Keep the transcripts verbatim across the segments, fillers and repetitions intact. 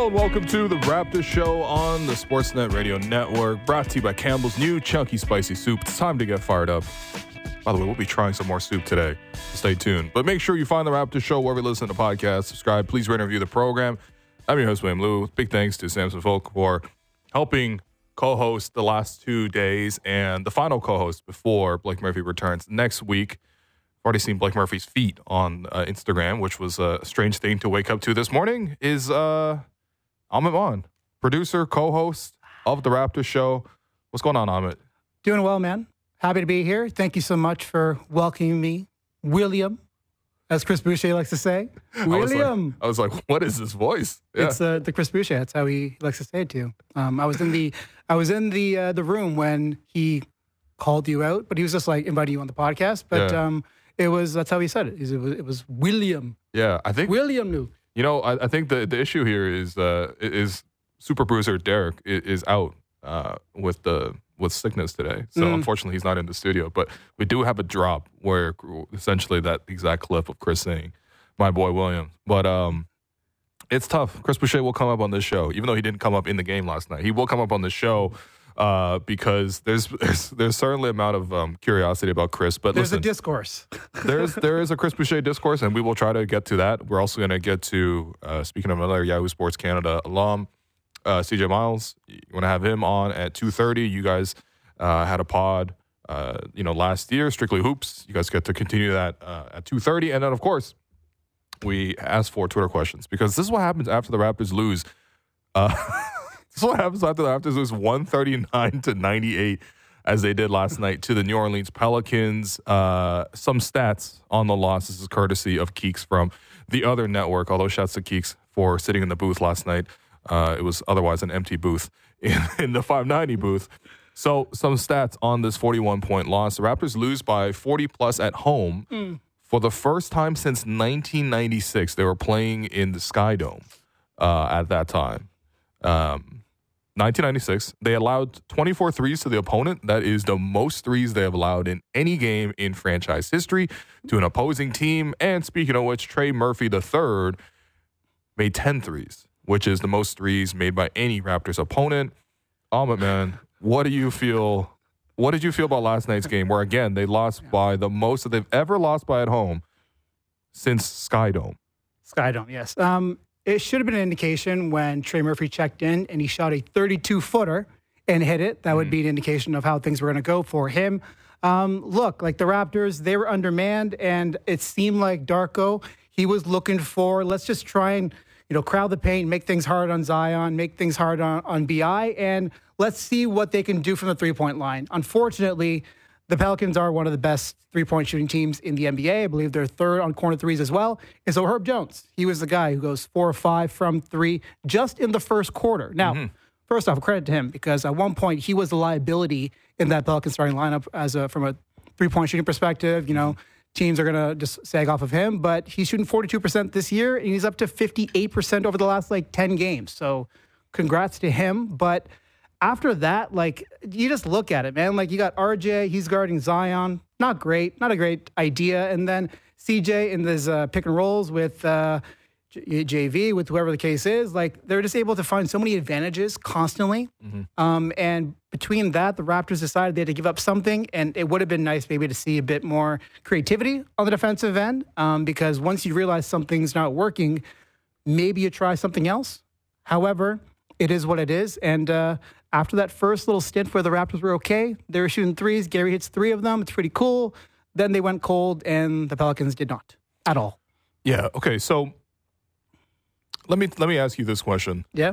Hello and welcome to the Raptors Show on the Sportsnet Radio Network, brought to you by Campbell's new Chunky Spicy Soup. It's time to get fired up. By the way, we'll be trying some more soup today. Stay tuned. But make sure you find the Raptors Show wherever you listen to podcasts. Subscribe. Please rate and review the program. I'm your host, William Liu. Big thanks to Samson Folk for helping co-host the last two days and the final co-host before Blake Murphy returns next week. I've already seen Blake Murphy's feet on uh, Instagram, which was a strange thing to wake up to this morning, is uh, Amit Maan, producer, co-host of the Raptors Show. What's going on, Amit? Doing well, man. Happy to be here. Thank you so much for welcoming me, William, as Chris Boucher likes to say. William. I was like, I was like what is this voice? Yeah. It's uh, the Chris Boucher. That's how he likes to say it too. Um, I was in the I was in the uh, the room when he called you out, but he was just like inviting you on the podcast. But yeah. um, it was that's how he said it. It was, it was William. Yeah, I think William knew. You know, I, I think the the issue here is uh, is Super Bruiser Derek is, is out uh, with the. with sickness today. So mm. unfortunately, he's not in the studio. But we do have a drop where essentially that exact clip of Chris saying, my boy William. But um, it's tough. Chris Boucher will come up on this show, even though he didn't come up in the game last night. He will come up on the show uh, because there's, there's there's certainly an amount of um, curiosity about Chris. But there's listen, a discourse. there's there is a Chris Boucher discourse, and we will try to get to that. We're also going to get to, uh, speaking of another Yahoo Sports Canada alum, Uh, C J Miles. You want to have him on at two thirty. You guys uh, had a pod, uh, you know, last year, Strictly Hoops. You guys get to continue that uh, at two thirty. And then, of course, we asked for Twitter questions because this is what happens after the Raptors lose. Uh, this is what happens after the Raptors lose one thirty-nine to ninety-eight as they did last night to the New Orleans Pelicans. Uh, some stats on the loss. This is courtesy of Keeks from the other network, although shouts to Keeks for sitting in the booth last night. Uh, it was otherwise an empty booth in, in the five ninety booth. So some stats on this forty-one point loss. The Raptors lose by forty plus at home mm. for the first time since nineteen ninety-six. They were playing in the Sky Dome uh, at that time. Um, nineteen ninety-six, they allowed twenty-four threes to the opponent. That is the most threes they have allowed in any game in franchise history to an opposing team. And speaking of which, Trey Murphy the third made ten threes, which is the most threes made by any Raptors opponent. Amit, man, what do you feel? What did you feel about last night's game where, again, they lost by the most that they've ever lost by at home since Sky Dome? Sky Dome, yes. Um, it should have been an indication when Trey Murphy checked in and he shot a thirty-two footer and hit it. That would mm. be an indication of how things were going to go for him. Um, look, like the Raptors, they were undermanned, and it seemed like Darko, he was looking for, let's just try and you know, crowd the paint, make things hard on Zion, make things hard on, on B I, and let's see what they can do from the three-point line. Unfortunately, the Pelicans are one of the best three-point shooting teams in the N B A. I believe they're third on corner threes as well. And so Herb Jones, he was the guy who goes four or five from three just in the first quarter. Now, mm-hmm. first off, credit to him, because at one point he was the liability in that Pelicans starting lineup as a, from a three-point shooting perspective, you know, teams are going to just sag off of him, but he's shooting forty-two percent this year, and he's up to fifty-eight percent over the last, like, ten games. So congrats to him. But after that, like, you just look at it, man. Like, you got R J, he's guarding Zion. Not great. Not a great idea. And then C J in this uh, pick and rolls with uh, J V, with whoever the case is. Like, they're just able to find so many advantages constantly. Mm-hmm. Um, and between that, the Raptors decided they had to give up something, and it would have been nice maybe to see a bit more creativity on the defensive end, um, because once you realize something's not working, maybe you try something else. However, it is what it is, and uh, after that first little stint where the Raptors were okay, they were shooting threes, Gary hits three of them, it's pretty cool. Then they went cold, and the Pelicans did not at all. Yeah, okay, so let me let me ask you this question. Yeah?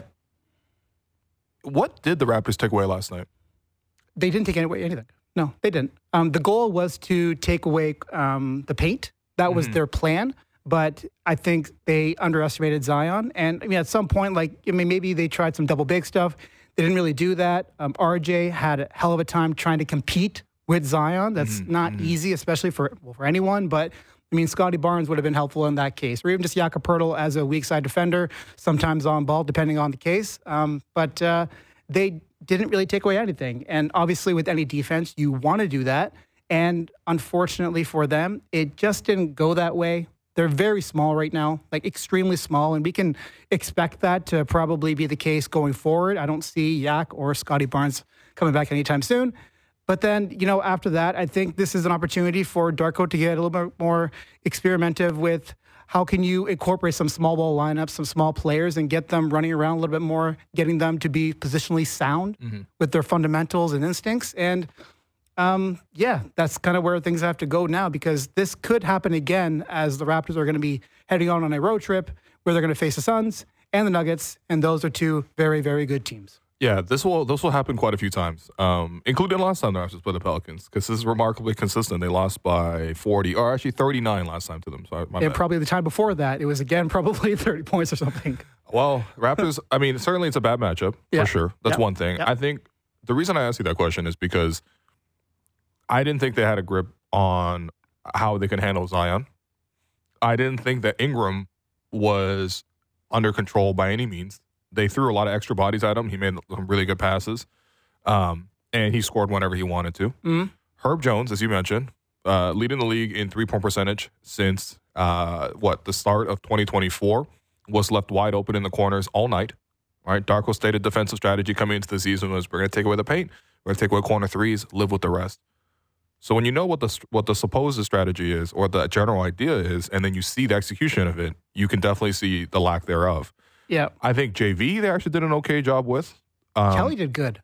What did the Raptors take away last night? They didn't take away anything. No, they didn't. Um, the goal was to take away um, the paint. That was mm-hmm. their plan. But I think they underestimated Zion. And I mean, at some point, like, I mean, maybe they tried some double big stuff. They didn't really do that. Um, R J had a hell of a time trying to compete with Zion. That's mm-hmm. not mm-hmm. easy, especially for well, for anyone. But I mean, Scotty Barnes would have been helpful in that case, or even just Jakob Poeltl as a weak side defender, sometimes on ball, depending on the case. Um, but uh, they didn't really take away anything. And obviously, with any defense, you want to do that. And unfortunately for them, it just didn't go that way. They're very small right now, like extremely small, and we can expect that to probably be the case going forward. I don't see Yak or Scotty Barnes coming back anytime soon. But then, you know, after that, I think this is an opportunity for Darko to get a little bit more experimentative with how can you incorporate some small ball lineups, some small players, and get them running around a little bit more, getting them to be positionally sound mm-hmm. with their fundamentals and instincts. And um, yeah, that's kind of where things have to go now, because this could happen again as the Raptors are going to be heading on on a road trip where they're going to face the Suns and the Nuggets, and those are two very, very good teams. Yeah, this will this will happen quite a few times, um, including last time the Raptors played the Pelicans, because this is remarkably consistent. They lost by forty, or actually thirty-nine last time to them. So my and bad. Probably the time before that, it was again probably thirty points or something. Well, Raptors, I mean, certainly it's a bad matchup, yeah. for sure. That's yeah. one thing. Yeah. I think the reason I asked you that question is because I didn't think they had a grip on how they can handle Zion. I didn't think that Ingram was under control by any means. They threw a lot of extra bodies at him. He made some really good passes, um, and he scored whenever he wanted to. Mm-hmm. Herb Jones, as you mentioned, uh, leading the league in three-point percentage since, uh, what, the start of twenty twenty-four, was left wide open in the corners all night. All right, Darko's stated defensive strategy coming into the season was we're going to take away the paint, we're going to take away corner threes, live with the rest. So when you know what the what the supposed strategy is or the general idea is, and then you see the execution of it, you can definitely see the lack thereof. Yeah, I think J V they actually did an okay job with. Um, Kelly did good.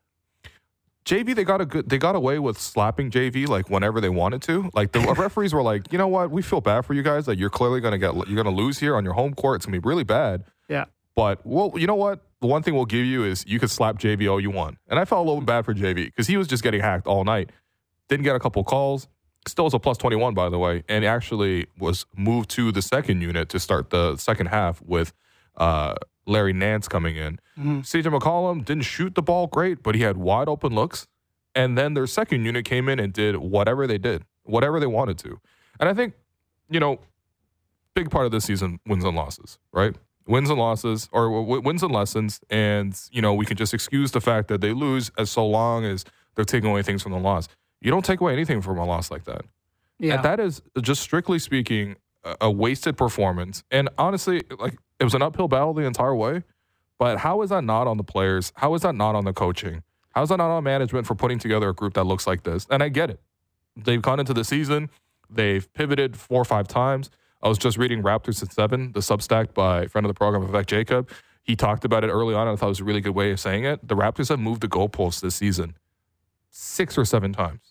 J V they got a good they got away with slapping J V like whenever they wanted to. Like the referees were like, you know what, we feel bad for you guys. Like you're clearly gonna get you're gonna lose here on your home court. It's gonna be really bad. Yeah. But well, you know what? The one thing we'll give you is you could slap J V all you want. And I felt a little bad for J V because he was just getting hacked all night. Didn't get a couple calls. Still was a plus twenty-one, by the way, and actually was moved to the second unit to start the second half with uh, Larry Nance coming in. Mm-hmm. C J McCollum didn't shoot the ball great, but he had wide open looks. And then their second unit came in and did whatever they did, whatever they wanted to. And I think, you know, big part of this season, wins and losses, right? Wins and losses, or w- wins and lessons. And, you know, we can just excuse the fact that they lose as so long as they're taking away things from the loss. You don't take away anything from a loss like that. Yeah. And that is, just strictly speaking, a, a wasted performance. And honestly, like, it was an uphill battle the entire way. But how is that not on the players? How is that not on the coaching? How is that not on management for putting together a group that looks like this? And I get it. They've gone into the season. They've pivoted four or five times. I was just reading Raptors at seven, the Substack by a friend of the program, Vivek Jacob. He talked about it early on, and I thought it was a really good way of saying it. The Raptors have moved the goalposts this season six or seven times.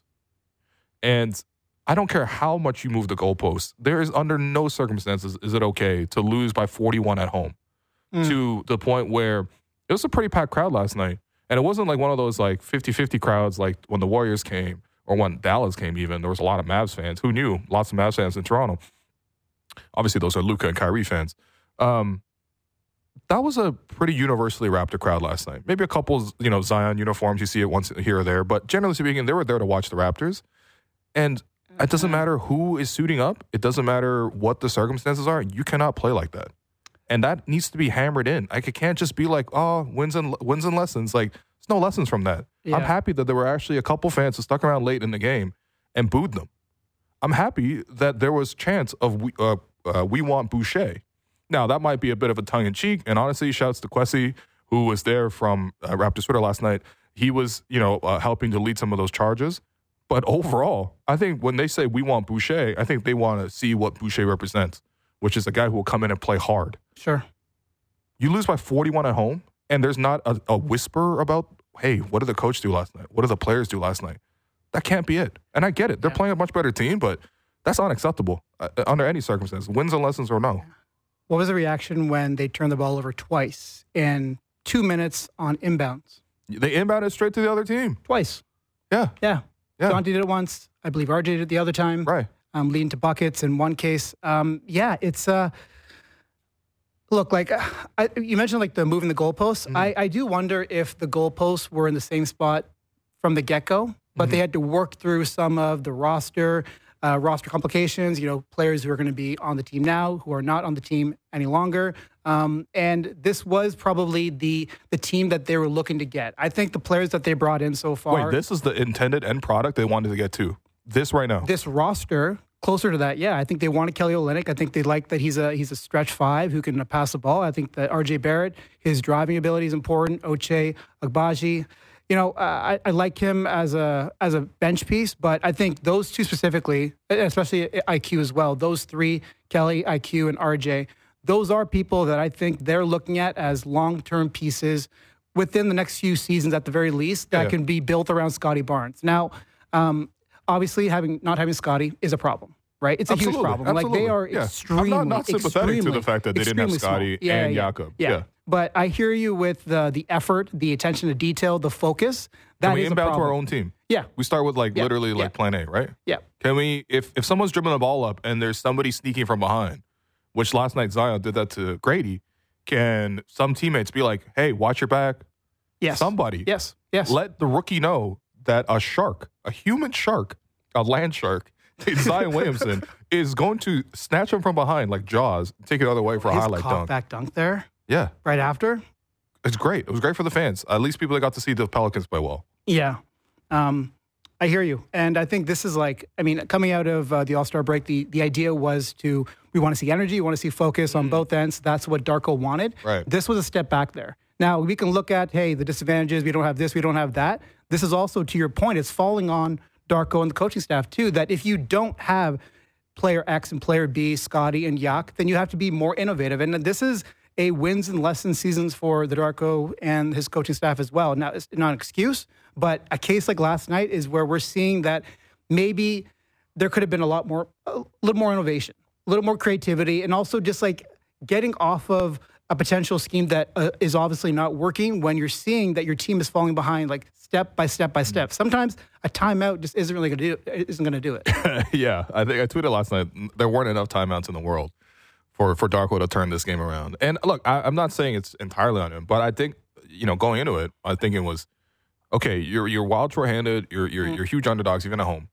And I don't care how much you move the goalposts. There is under no circumstances is it okay to lose by forty-one at home mm. to the point where it was a pretty packed crowd last night. And it wasn't like one of those like fifty-fifty crowds like when the Warriors came or when Dallas came even. There was a lot of Mavs fans. Who knew? Lots of Mavs fans in Toronto. Obviously, those are Luka and Kyrie fans. Um, that was a pretty universally Raptor crowd last night. Maybe a couple, you know, Zion uniforms. You see it once here or there. But generally speaking, they were there to watch the Raptors. And it doesn't matter who is suiting up. It doesn't matter what the circumstances are. You cannot play like that. And that needs to be hammered in. Like, it can't just be like, oh, wins and wins and lessons. Like, there's no lessons from that. Yeah. I'm happy that there were actually a couple fans who stuck around late in the game and booed them. I'm happy that there was chance of we, uh, uh, we want Boucher. Now, that might be a bit of a tongue-in-cheek. And honestly, shouts to Kwesi, who was there from uh, Raptors Twitter last night. He was, you know, uh, helping to lead some of those charges. But overall, I think when they say we want Boucher, I think they want to see what Boucher represents, which is a guy who will come in and play hard. Sure. You lose by forty-one at home, and there's not a, a whisper about, hey, what did the coach do last night? What did the players do last night? That can't be it. And I get it. They're yeah. playing a much better team, but that's unacceptable uh, under any circumstance, wins and lessons or no. What was the reaction when they turned the ball over twice in two minutes on inbounds? They inbounded straight to the other team. Twice. Yeah. Yeah. Yeah. Dante did it once. I believe R J did it the other time. Right. Um, leading to buckets in one case. Um, yeah, it's uh, look like uh, I, you mentioned like the moving the goalposts. Mm-hmm. I, I do wonder if the goalposts were in the same spot from the get go, but mm-hmm. they had to work through some of the roster uh, roster complications. You know, players who are going to be on the team now who are not on the team any longer. Um, and this was probably the the team that they were looking to get. I think the players that they brought in so far. Wait, this is the intended end product they wanted to get to. This right now. This roster Closer to that, yeah. I think they wanted Kelly Olynyk. I think they like that he's a he's a stretch five who can pass the ball. I think that R J Barrett, his driving ability is important. Ochai Agbaji, you know, uh, I, I like him as a as a bench piece, but I think those two specifically, especially I Q as well, those three, Kelly, I Q, and R J, those are people that I think they're looking at as long-term pieces within the next few seasons at the very least that yeah. can be built around Scotty Barnes. Now, um, obviously, having not having Scotty is a problem, right? It's a absolutely, huge problem. Absolutely. Like they are yeah. extremely, I'm not, not sympathetic to the fact that they didn't have Scotty yeah, and yeah, Jakob. Yeah. yeah, but I hear you with the the effort, the attention to detail, the focus. That Can we is a inbound problem. to our own team? Yeah, we start with like yeah. literally like yeah. plan A, right? Yeah. Can we, if if someone's dribbling the ball up and there's somebody sneaking from behind, which last night Zion did that to Grady, can some teammates be like, "Hey, watch your back"? Yes. Somebody. Yes. Yes. Let the rookie know that a shark, a human shark, a land shark, Zion Williamson, is going to snatch him from behind like Jaws, take it the other way for a His highlight dunk. back dunk there. Yeah. Right after. It's great. It was great for the fans. At least people that got to see the Pelicans play well. Yeah. Um, I hear you. And I think this is like, I mean, coming out of uh, the All-Star break, the, the idea was to, we want to see energy, we want to see focus on mm. both ends. That's what Darko wanted. Right. This was a step back there. Now, we can look at, hey, the disadvantages, we don't have this, we don't have that. This is also, to your point, it's falling on Darko and the coaching staff, too, that if you don't have player X and player B, Scotty and Yak, then you have to be more innovative. And this is a wins and lessons seasons for the Darko and his coaching staff as well. Now, it's not an excuse, but a case like last night is where we're seeing that maybe there could have been a lot more, a little more innovation, a little more creativity, and also just like getting off of a potential scheme that uh, is obviously not working when you're seeing that your team is falling behind, like step by step by step. Sometimes a timeout just isn't really going to do isn't going to do it. Yeah, I think I tweeted last night. There weren't enough timeouts in the world for for Darko to turn this game around. And look, I, I'm not saying it's entirely on him, but I think you know going into it, I think it was okay. You're you're wild short-handed. You're you're mm. you're huge underdogs even at home.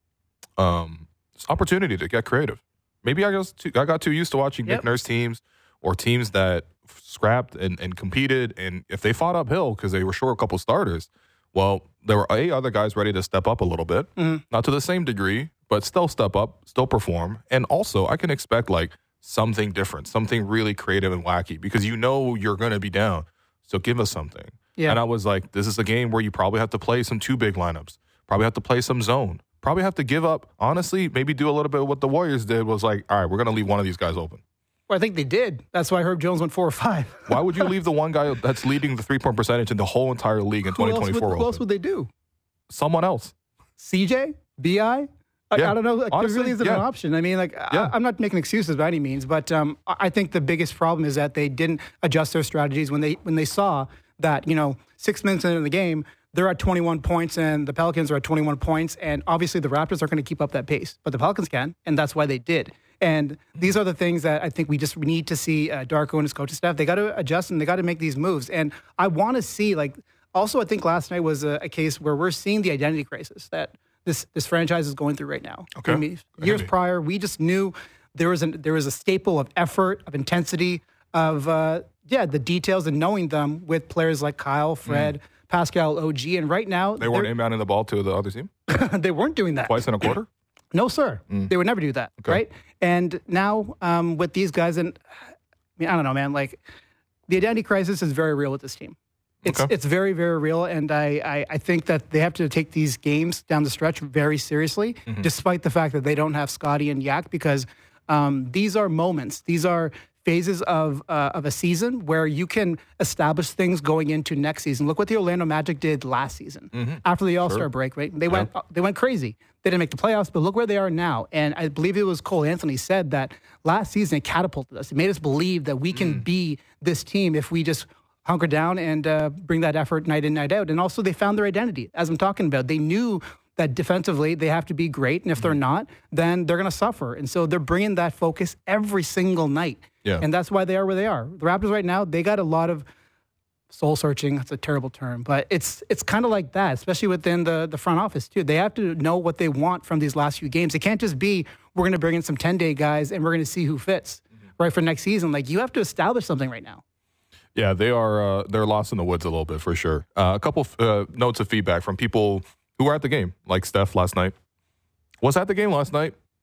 Um, it's opportunity to get creative. Maybe I got too, I got too used to watching yep. Nick Nurse teams or teams that scrapped and, and competed, and if they fought uphill because they were short a couple starters, well, there were a other guys ready to step up a little bit, mm-hmm. not to the same degree, but still step up, still perform, and also I can expect like something different, something really creative and wacky because you know you're going to be down, so give us something. Yeah. And I was like, this is a game where you probably have to play some two big lineups, probably have to play some zone, probably have to give up. Honestly, maybe do a little bit of what the Warriors did was like, all right, we're going to leave one of these guys open. Well, I think they did. That's why Herb Jones went four or five. Why would you leave the one guy that's leading the three-point percentage in the whole entire league in twenty twenty-four who else would, open? Who else would they do? Someone else. C J? B I? I, yeah. I don't know. Like, Honestly, there really isn't yeah. an option. I mean, like, yeah. I, I'm not making excuses by any means, but um, I think the biggest problem is that they didn't adjust their strategies when they when they saw that, you know, six minutes into the game, they're at twenty-one points and the Pelicans are at twenty-one points. And obviously the Raptors are going to keep up that pace, but the Pelicans can, and that's why they did. And these are the things that I think we just need to see uh, Darko and his coaching staff. They got to adjust and they got to make these moves. And I want to see, like, also I think last night was a, a case where we're seeing the identity crisis that this this franchise is going through right now. Okay. I mean, years prior, we just knew there was, an, there was a staple of effort, of intensity, of, uh, yeah, the details and knowing them with players like Kyle, Fred, mm. Pascal, O G. And right now... They weren't inbounding the ball to the other team? They weren't doing that. Twice in a quarter? No, sir. Mm. They would never do that, okay. right? And now um, with these guys, and I mean, I don't know, man. Like the identity crisis is very real with this team. It's okay. it's very, very real, and I, I I think that they have to take these games down the stretch very seriously, mm-hmm. despite the fact that they don't have Scotty and Yak, because um, these are moments. These are phases of uh, of a season where you can establish things going into next season. Look what the Orlando Magic did last season mm-hmm. after the All-Star sure. break, right? They yeah. went they went crazy. They didn't make the playoffs, but look where they are now. And I believe it was Cole Anthony said that last season it catapulted us. It made us believe that we can mm. be this team if we just hunker down and uh, bring that effort night in, night out. And also they found their identity, as I'm talking about. They knew that defensively they have to be great, and if mm. they're not, then they're going to suffer. And so they're bringing that focus every single night. Yeah. And that's why they are where they are. The Raptors right now, they got a lot of soul searching. That's a terrible term, but it's it's kind of like that, especially within the, the front office too. They have to know what they want from these last few games. It can't just be, we're going to bring in some ten-day guys and we're going to see who fits mm-hmm. right for next season. Like, you have to establish something right now. Yeah, they are uh, they're lost in the woods a little bit for sure. Uh, a couple uh, notes of feedback from people who were at the game, like Steph last night. Was at the game last night.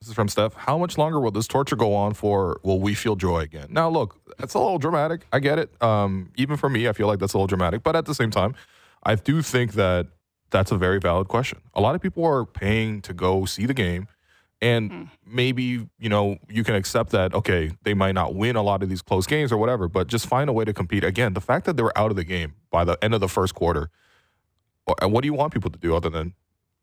This is from Steph. How much longer will this torture go on for? Will we feel joy again? Now, look, that's a little dramatic. I get it. Um, even for me, I feel like that's a little dramatic. But at the same time, I do think that that's a very valid question. A lot of people are paying to go see the game. And mm. maybe, you know, you can accept that, okay, they might not win a lot of these close games or whatever, but just find a way to compete. Again, the fact that they were out of the game by the end of the first quarter, what do you want people to do other than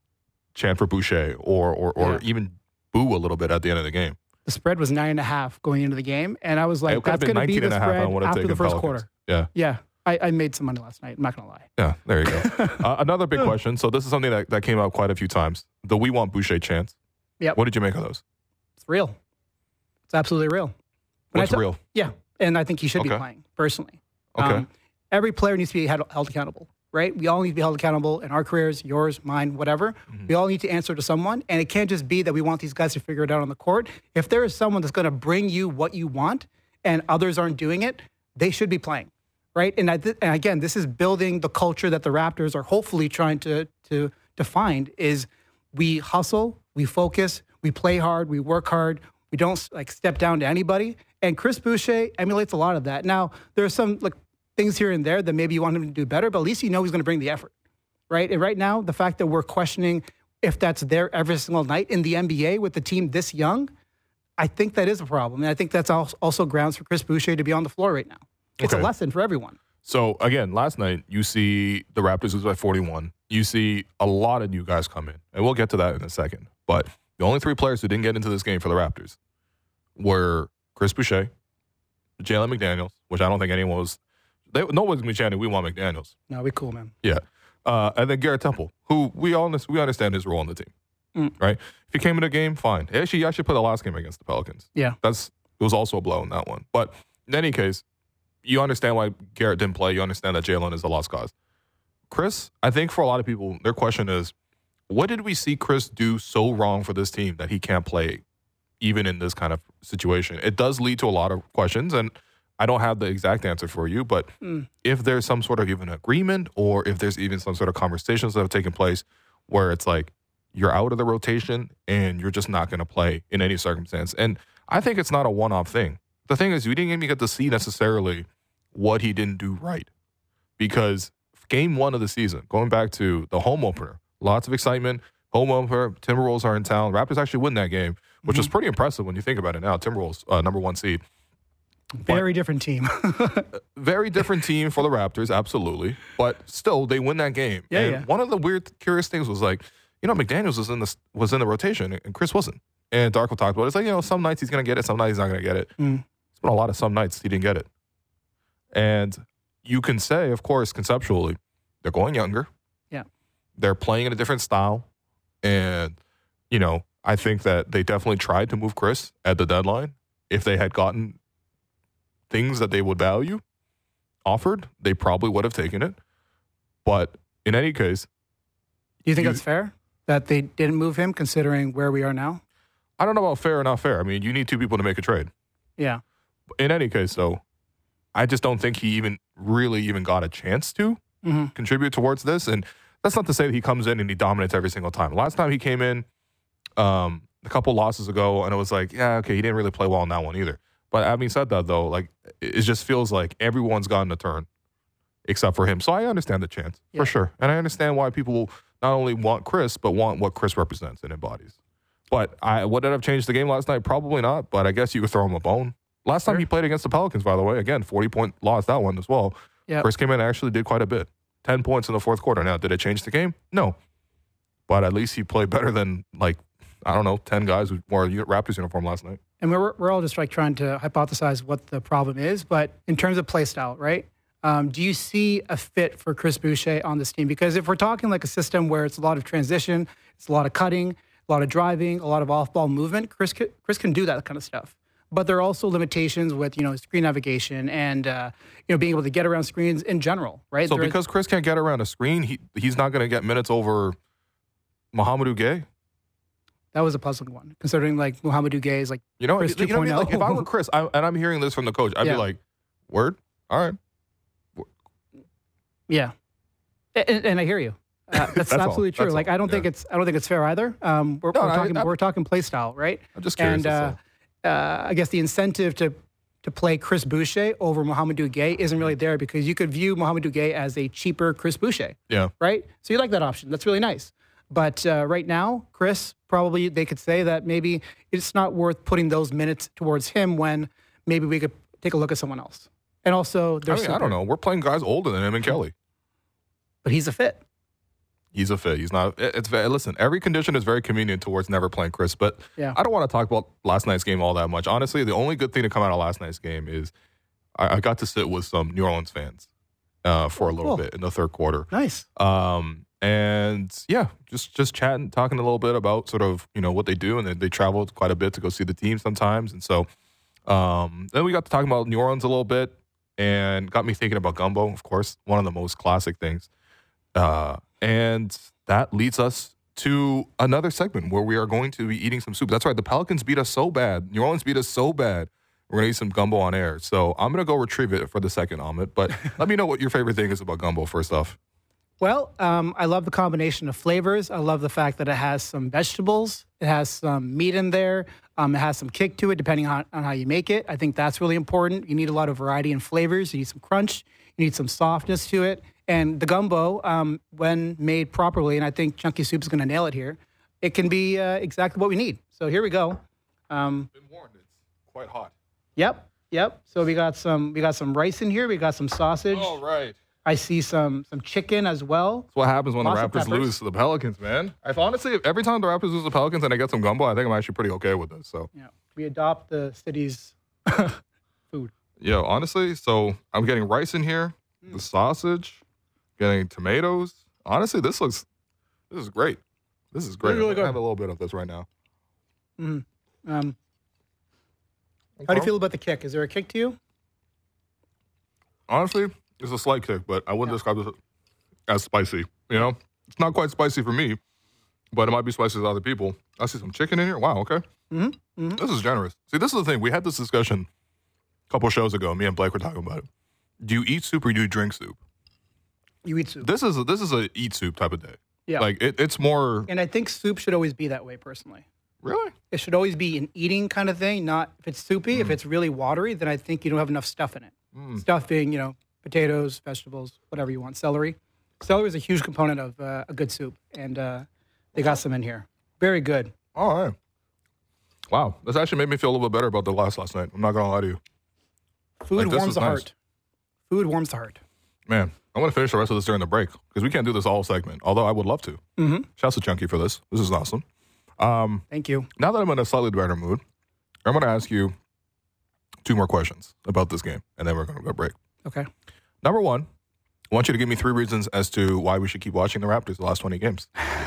chant for Boucher or or, or yeah. even boo a little bit at the end of the game? The spread was nine and a half going into the game, and I was like, that's going to be the spread after the first Pelicans. quarter. Yeah. Yeah. I, I made some money last night. I'm not going to lie. Yeah, there you go. uh, another big question. So this is something that, that came out quite a few times. The We Want Boucher chants. Yep. What did you make of those? It's real. It's absolutely real. When What's ta- real? Yeah, and I think he should okay. be playing, personally. Okay. Um, every player needs to be held, held accountable, right? We all need to be held accountable in our careers, yours, mine, whatever. Mm-hmm. We all need to answer to someone, and it can't just be that we want these guys to figure it out on the court. If there is someone that's going to bring you what you want and others aren't doing it, they should be playing, right? And, I th- and again, this is building the culture that the Raptors are hopefully trying to, to, to find is we hustle, we focus, we play hard, we work hard. We don't like step down to anybody. And Chris Boucher emulates a lot of that. Now, there are some like things here and there that maybe you want him to do better, but at least you know he's going to bring the effort, right? And right now, the fact that we're questioning if that's there every single night in the N B A with the team this young, I think that is a problem. And I think that's also grounds for Chris Boucher to be on the floor right now. It's okay. A lesson for everyone. So, again, last night, you see the Raptors lose by forty-one. You see a lot of new guys come in. And we'll get to that in a second. But the only three players who didn't get into this game for the Raptors were Chris Boucher, Jalen McDaniels, which I don't think anyone was. They, no one's going to be chanting, we want McDaniels. No, we cool, man. Yeah. Uh, and then Garrett Temple, who we all we understand his role on the team, mm. right? If he came in the game, fine. Actually, I should put the last game against the Pelicans. Yeah. That's It was also a blow in that one. But in any case, you understand why Garrett didn't play. You understand that Jalen is a lost cause. Chris, I think for a lot of people, their question is, what did we see Chris do so wrong for this team that he can't play even in this kind of situation? It does lead to a lot of questions, and I don't have the exact answer for you, but mm. if there's some sort of even agreement or if there's even some sort of conversations that have taken place where it's like you're out of the rotation and you're just not going to play in any circumstance. And I think it's not a one-off thing. The thing is, we didn't even get to see necessarily what he didn't do right because game one of the season, going back to the home opener, lots of excitement. Home opener, Timberwolves are in town. Raptors actually win that game, which mm-hmm. was pretty impressive when you think about it now. Timberwolves, uh, number one seed. Very but, different team. very different team for the Raptors, absolutely. But still, they win that game. Yeah, and yeah. one of the weird, curious things was like, you know, McDaniels was in the was in the rotation and Chris wasn't. And Darko talked about it. It's like, you know, some nights he's going to get it, some nights he's not going to get it. Mm. It's been a lot of some nights he didn't get it. And you can say, of course, conceptually, they're going younger. Yeah. They're playing in a different style. And, you know, I think that they definitely tried to move Chris at the deadline. If they had gotten things that they would value offered, they probably would have taken it. But in any case. Do you think you, that's fair? That they didn't move him considering where we are now? I don't know about fair or not fair. I mean, you need two people to make a trade. Yeah. In any case, though, I just don't think he even really even got a chance to mm-hmm. contribute towards this. And that's not to say that he comes in and he dominates every single time. Last time he came in um, a couple losses ago, and it was like, yeah, okay, he didn't really play well in that one either. But having said that, though, like it just feels like everyone's gotten a turn except for him. So I understand the chance, yeah. for sure. And I understand why people not only want Chris, but want what Chris represents and embodies. But I, would it have changed the game last night? Probably not, but I guess you could throw him a bone. Last time sure. he played against the Pelicans, by the way, again, forty-point loss, that one as well. Yep. Chris came in and actually did quite a bit. ten points in the fourth quarter. Now, did it change the game? No. But at least he played better than, like, I don't know, ten guys who wore a Raptors uniform last night. And we're we're all just like trying to hypothesize what the problem is. But in terms of play style, right? Um, do you see a fit for Chris Boucher on this team? Because if we're talking like a system where it's a lot of transition, it's a lot of cutting, a lot of driving, a lot of off-ball movement, Chris can, Chris can do that kind of stuff. But there are also limitations with, you know, screen navigation and, uh, you know, being able to get around screens in general, right? So there because is, Chris can't get around a screen, he he's not going to get minutes over Mohamedou Gueye? That was a puzzling one, considering, like, Mohamedou Gueye is, like, you know, Chris you know what I mean? Like, if I were Chris, I, and I'm hearing this from the coach, I'd yeah. be like, word? All right. Yeah. And, and I hear you. Uh, that's, That's all. absolutely true. That's like all. I don't think Yeah. it's I don't think it's fair either. Um, we're, No, we're I- talking I- we're talking play style, right? I'm just curious. And uh, uh, I guess the incentive to to play Chris Boucher over Mohamedou Gueye isn't really there because you could view Mohamedou Gueye as a cheaper Chris Boucher, yeah. right? So you like that option. That's really nice. But uh, right now, Chris, probably they could say that maybe it's not worth putting those minutes towards him when maybe we could take a look at someone else. And also, I there's mean, I don't know. We're playing guys older than him and Kelly. but he's a fit. He's a fit. He's not. it- It's very- listen. Every condition is very convenient towards never playing Chris. But Yeah. I don't want to talk about last night's game all that much. Honestly, the only good thing to come out of last night's game is I, I got to sit with some New Orleans fans uh, for a little Cool. bit in the third quarter. Nice. Um, and yeah, just just chatting, talking a little bit about sort of you know what they do, and they, they traveled quite a bit to go see the team sometimes. And so um, then we got to talking about New Orleans a little bit, and got me thinking about gumbo. Of course, one of the most classic things. Uh, and that leads us to another segment where we are going to be eating some soup. That's right. The Pelicans beat us so bad. New Orleans beat us so bad. We're going to eat some gumbo on air. So I'm going to go retrieve it for the second omelet. But let me know what your favorite thing is about gumbo first off. Well, um, I love the combination of flavors. I love the fact that it has some vegetables. It has some meat in there. Um, it has some kick to it, depending on, on how you make it. I think that's really important. You need a lot of variety in flavors. You need some crunch. You need some softness to it. And the gumbo, um, when made properly, and I think Chunky Soup is going to nail it here, it can be uh, exactly what we need. So here we go. Um, Been warned, it's quite hot. yep, yep. So we got some we got some rice in here. We got some sausage. All right. I see some some chicken as well. That's what happens when Lots the of Raptors peppers. lose to the Pelicans, man. I've honestly, every time the Raptors lose to the Pelicans and I get some gumbo, I think I'm actually pretty okay with this. So Yeah, we adopt the city's food. yeah, honestly, so I'm getting rice in here, the sausage, getting tomatoes. Honestly, this looks, this is great. This is great. Really, really I'm gonna good. have a little bit of this right now. Um, how do you feel about the kick? Is there a kick to you? Honestly, it's a slight kick, but I wouldn't describe this as spicy. You know, it's not quite spicy for me, but it might be spicy to other people. I see some chicken in here. Wow, okay. Mm-hmm. Mm-hmm. This is generous. See, this is the thing. We had this discussion a couple shows ago. Me and Blake were talking about it. Do you eat soup or do you drink soup? You eat soup. This is a, this is a eat soup type of day. Yeah. Like it, it's more And I think soup should always be that way, personally. really. It should always be an eating kind of thing, not if it's soupy. Mm. If it's really watery, then I think you don't have enough stuff in it. Mm. Stuff being, you know, potatoes, vegetables, whatever you want. Celery. Celery is a huge component of uh, a good soup, and uh, they got some in here. Very good. All right. Wow, this actually made me feel a little bit better about the last last night. I'm not gonna lie to you, Food Like, this warms was the nice. heart. Food warms the heart. man. I'm gonna finish the rest of this during the break because we can't do this all segment. Although I would love to. Mm-hmm. Shouts to Chunky for this. This is awesome. Um, Thank you. now that I'm in a slightly better mood, I'm gonna ask you two more questions about this game, and then we're gonna go break. Okay. Number one, I want you to give me three reasons as to why we should keep watching the Raptors the last twenty games.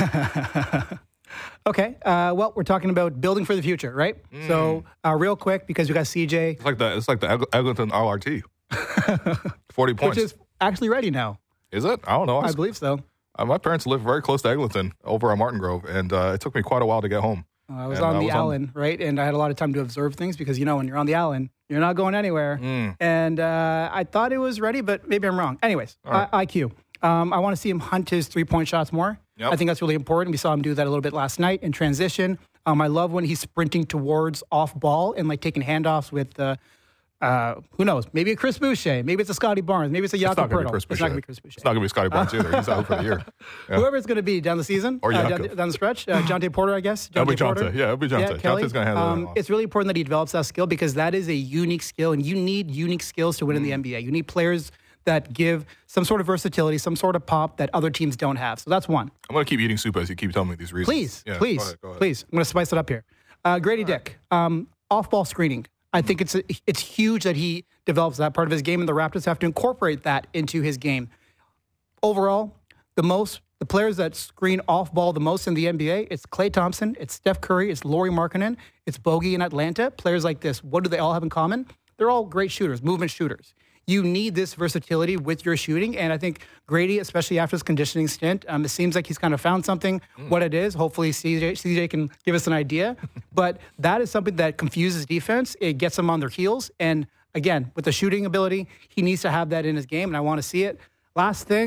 Okay. Uh, well, we're talking about building for the future, right? Mm. So, uh, real quick, because we got C J, It's like the it's like the Eg- Eglinton L R T. Forty points. which is actually ready now. Is it? I don't know. I I was- believe so. uh, my parents live very close to Eglinton over on Martin Grove, and uh, it took me quite a while to get home. Uh, I was And on I the was on- Allen, right? And I had a lot of time to observe things because, you know, when you're on the Allen, you're not going anywhere. Mm. And uh, I thought it was ready, but maybe I'm wrong. Anyways, right. I- IQ. Um, I want to see him hunt his three-point shots more. Yep. I think that's really important. We saw him do that a little bit last night in transition. Um, I love when he's sprinting towards off ball and like taking handoffs with, uh, uh, who knows, maybe a Chris Boucher, maybe it's a Scotty Barnes, maybe it's a It's Jakob not going to be Poeltl. Chris It's Boucher. not going to be Chris Boucher. It's not going to be Scotty Barnes either. He's out for the year. Yeah. Whoever it's going to be down the season, Or uh, Jakob. down, down the stretch, uh, Jonte Porter, I guess. It'll be Jonte Porter. Jonte. Yeah, it'll be Jonte. Yeah, Kelly. Jonte's going to handle um, it. all. It's really important that he develops that skill because that is a unique skill, and you need unique skills to win in the N B A. You need players that give some sort of versatility, some sort of pop that other teams don't have. So that's one. I'm going to keep eating soup as you keep telling me these reasons. Please, Yeah, please, go ahead, go ahead. please. I'm going to spice it up here. Uh, Grady Dick, um, off-ball screening. I think it's it's huge that he develops that part of his game, and the Raptors have to incorporate that into his game. Overall, the most the players that screen off-ball the most in the N B A, it's Klay Thompson, it's Steph Curry, it's Lauri Markkanen, it's Bogey in Atlanta. Players like this, what do they all have in common? They're all great shooters, movement shooters. You need this versatility with your shooting, and I think Grady, especially after his conditioning stint, um, it seems like he's kind of found something. What it is, hopefully C J, C J can give us an idea. But that is something that confuses defense. It gets them on their heels, and again, with the shooting ability, he needs to have that in his game, and I want to see it. Last thing,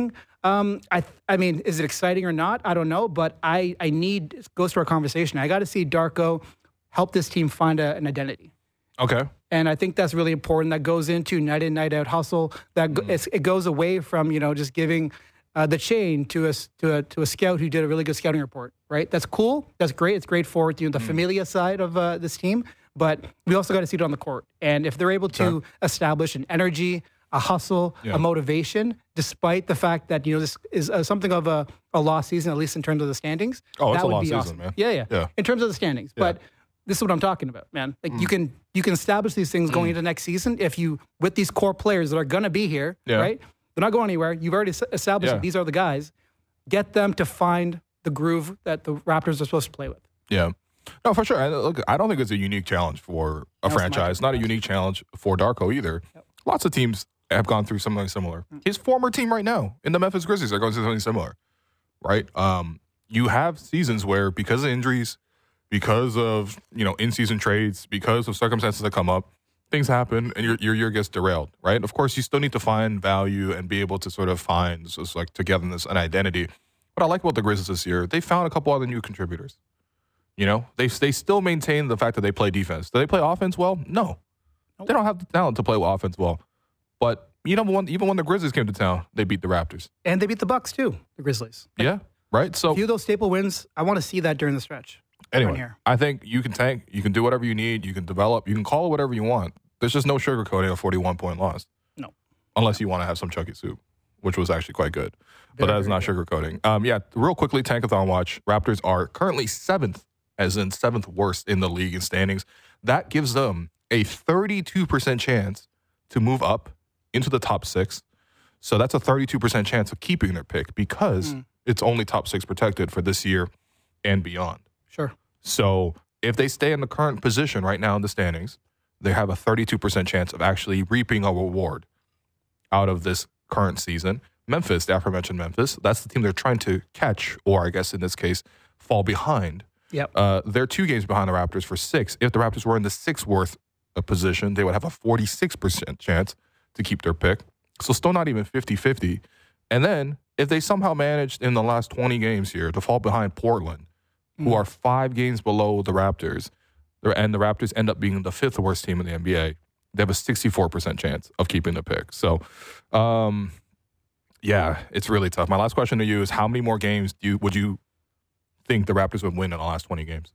Um, I I mean, is it exciting or not? I don't know, but I I need it goes to our conversation. I got to see Darko help this team find a, an identity. Okay. And I think that's really important. That goes into night in, night out hustle. That go, it's, it goes away from you know just giving uh, the chain to a to a to a scout who did a really good scouting report. Right? That's cool. That's great. It's great for you know, the mm. familia side of uh, this team. But we also got to see it on the court. And if they're able to okay. establish an energy, a hustle, yeah. a motivation, despite the fact that you know this is uh, something of a, a lost season, at least in terms of the standings. Oh, it's that a would lost be season, awesome. man. Yeah, yeah, yeah. In terms of the standings, yeah. but this is what I'm talking about, man. Like mm. you can you can establish these things going mm. into next season if you with these core players that are going to be here, yeah. right? They're not going anywhere. You've already established yeah. that these are the guys. Get them to find the groove that the Raptors are supposed to play with. Yeah. No, for sure. I, look, I don't think it's a unique challenge for a franchise. Not a unique challenge for Darko either. Yep. Lots of teams have gone through something similar. Mm. His former team right now in the Memphis Grizzlies are going through something similar, right? Um, you have seasons where because of injuries, because of you know in-season trades, because of circumstances that come up, things happen and your your year gets derailed, right? Of course, you still need to find value and be able to sort of find just like togetherness and identity. What I like about the Grizzlies this year, they found a couple other new contributors. You know, they they still maintain the fact that they play defense. Do they play offense well? No. Nope. They don't have the talent to play offense well. But you know, when, even when the Grizzlies came to town, they beat the Raptors. And they beat the Bucks too, the Grizzlies. Yeah, right? So a few of those staple wins, I want to see that during the stretch. Anyway, here. I think you can tank, you can do whatever you need, you can develop, you can call it whatever you want. There's just no sugarcoating a forty-one point loss. No. Unless you want to have some chunky soup, which was actually quite good. Very, but that is not good. Sugarcoating. Um, yeah, real quickly, Tankathon watch. Raptors are currently seventh, as in seventh worst in the league in standings. That gives them a thirty-two percent chance to move up into the top six. So that's a thirty-two percent chance of keeping their pick because mm. it's only top six protected for this year and beyond. Sure. So if they stay in the current position right now in the standings, they have a thirty-two percent chance of actually reaping a reward out of this current season. Memphis, the aforementioned Memphis, that's the team they're trying to catch, or I guess in this case, fall behind. Yep. Uh, they're two games behind the Raptors for six. If the Raptors were in the sixth worth position, they would have a forty-six percent chance to keep their pick. So still not even fifty-fifty. And then if they somehow managed in the last twenty games here to fall behind Portland, mm. who are five games below the Raptors, and the Raptors end up being the fifth worst team in the N B A, they have a sixty-four percent chance of keeping the pick. So, um, yeah, it's really tough. My last question to you is how many more games do you, would you think the Raptors would win in the last twenty games?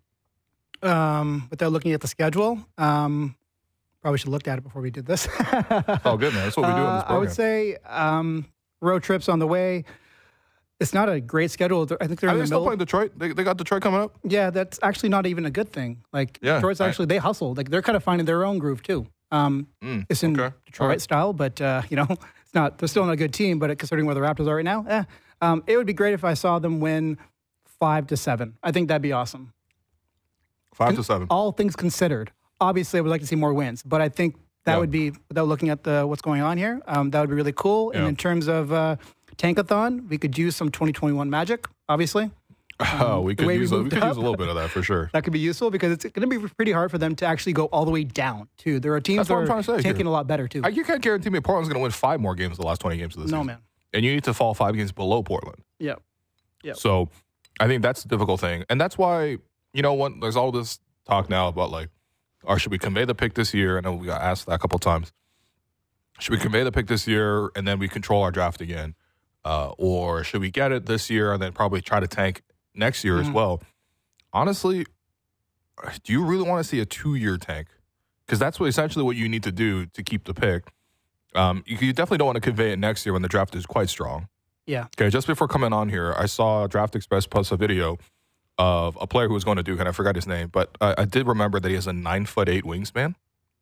Um, without looking at the schedule, um, probably should have looked at it before we did this. Oh, good, man. That's what we do in this program. Uh, I would say um, road trips on the way. It's not a great schedule. I think they're Are in they the still middle. playing Detroit? They, they got Detroit coming up? Yeah, that's actually not even a good thing. Like, yeah, Detroit's actually, I, they hustle. Like, they're kind of finding their own groove, too. Um, mm, it's in okay. Detroit right. style, but, uh, you know, it's not, they're still not a good team, but considering where the Raptors are right now, eh, um, it would be great if I saw them win five to seven. I think that'd be awesome. Five Con- to seven. All things considered. Obviously, I would like to see more wins, but I think that yeah. would be, without looking at the what's going on here, um, that would be really cool. Yeah. And in terms of uh, Tankathon, we could use some twenty twenty-one magic, obviously. Um, oh, we could, use, we we could use a little bit of that for sure. That could be useful because it's going to be pretty hard for them to actually go all the way down, too. There are teams that are tanking here. a lot better, too. I, you can't guarantee me Portland's going to win five more games in the last twenty games of this no, season. man. And you need to fall five games below Portland. Yeah. Yeah. So I think that's the difficult thing. And that's why, you know, when there's all this talk now about, like, or should we convey the pick this year? I know we got asked that a couple of times. Should we convey the pick this year and then we control our draft again? Uh, or should we get it this year and then probably try to tank next year mm-hmm. as well? Honestly, do you really want to see a two-year tank? Because that's what essentially what you need to do to keep the pick. Um, you, you definitely don't want to convey it next year when the draft is quite strong. Yeah. Okay, just before coming on here, I saw Draft Express post a video of a player who was going to Duke, and I forgot his name, but I, I did remember that he has a nine foot eight wingspan.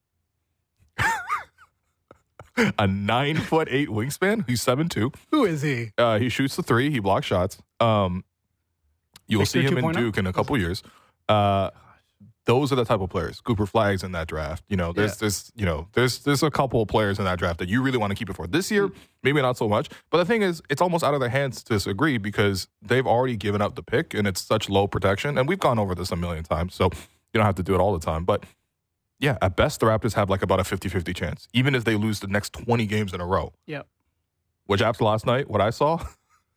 A nine foot eight wingspan. He's seven two. Who is he? Uh, he shoots the three. He blocks shots. Um, you will see him in Duke in a couple years. Uh, those are the type of players. Cooper Flagg's in that draft. You know, there's, yeah. there's, you know, there's, there's a couple of players in that draft that you really want to keep it for this year. Maybe not so much, but the thing is, it's almost out of their hands to disagree because they've already given up the pick and it's such low protection. And we've gone over this a million times, so you don't have to do it all the time. But yeah, at best, the Raptors have like about a fifty-fifty chance, even if they lose the next twenty games in a row. Yep. Which after last night, what I saw,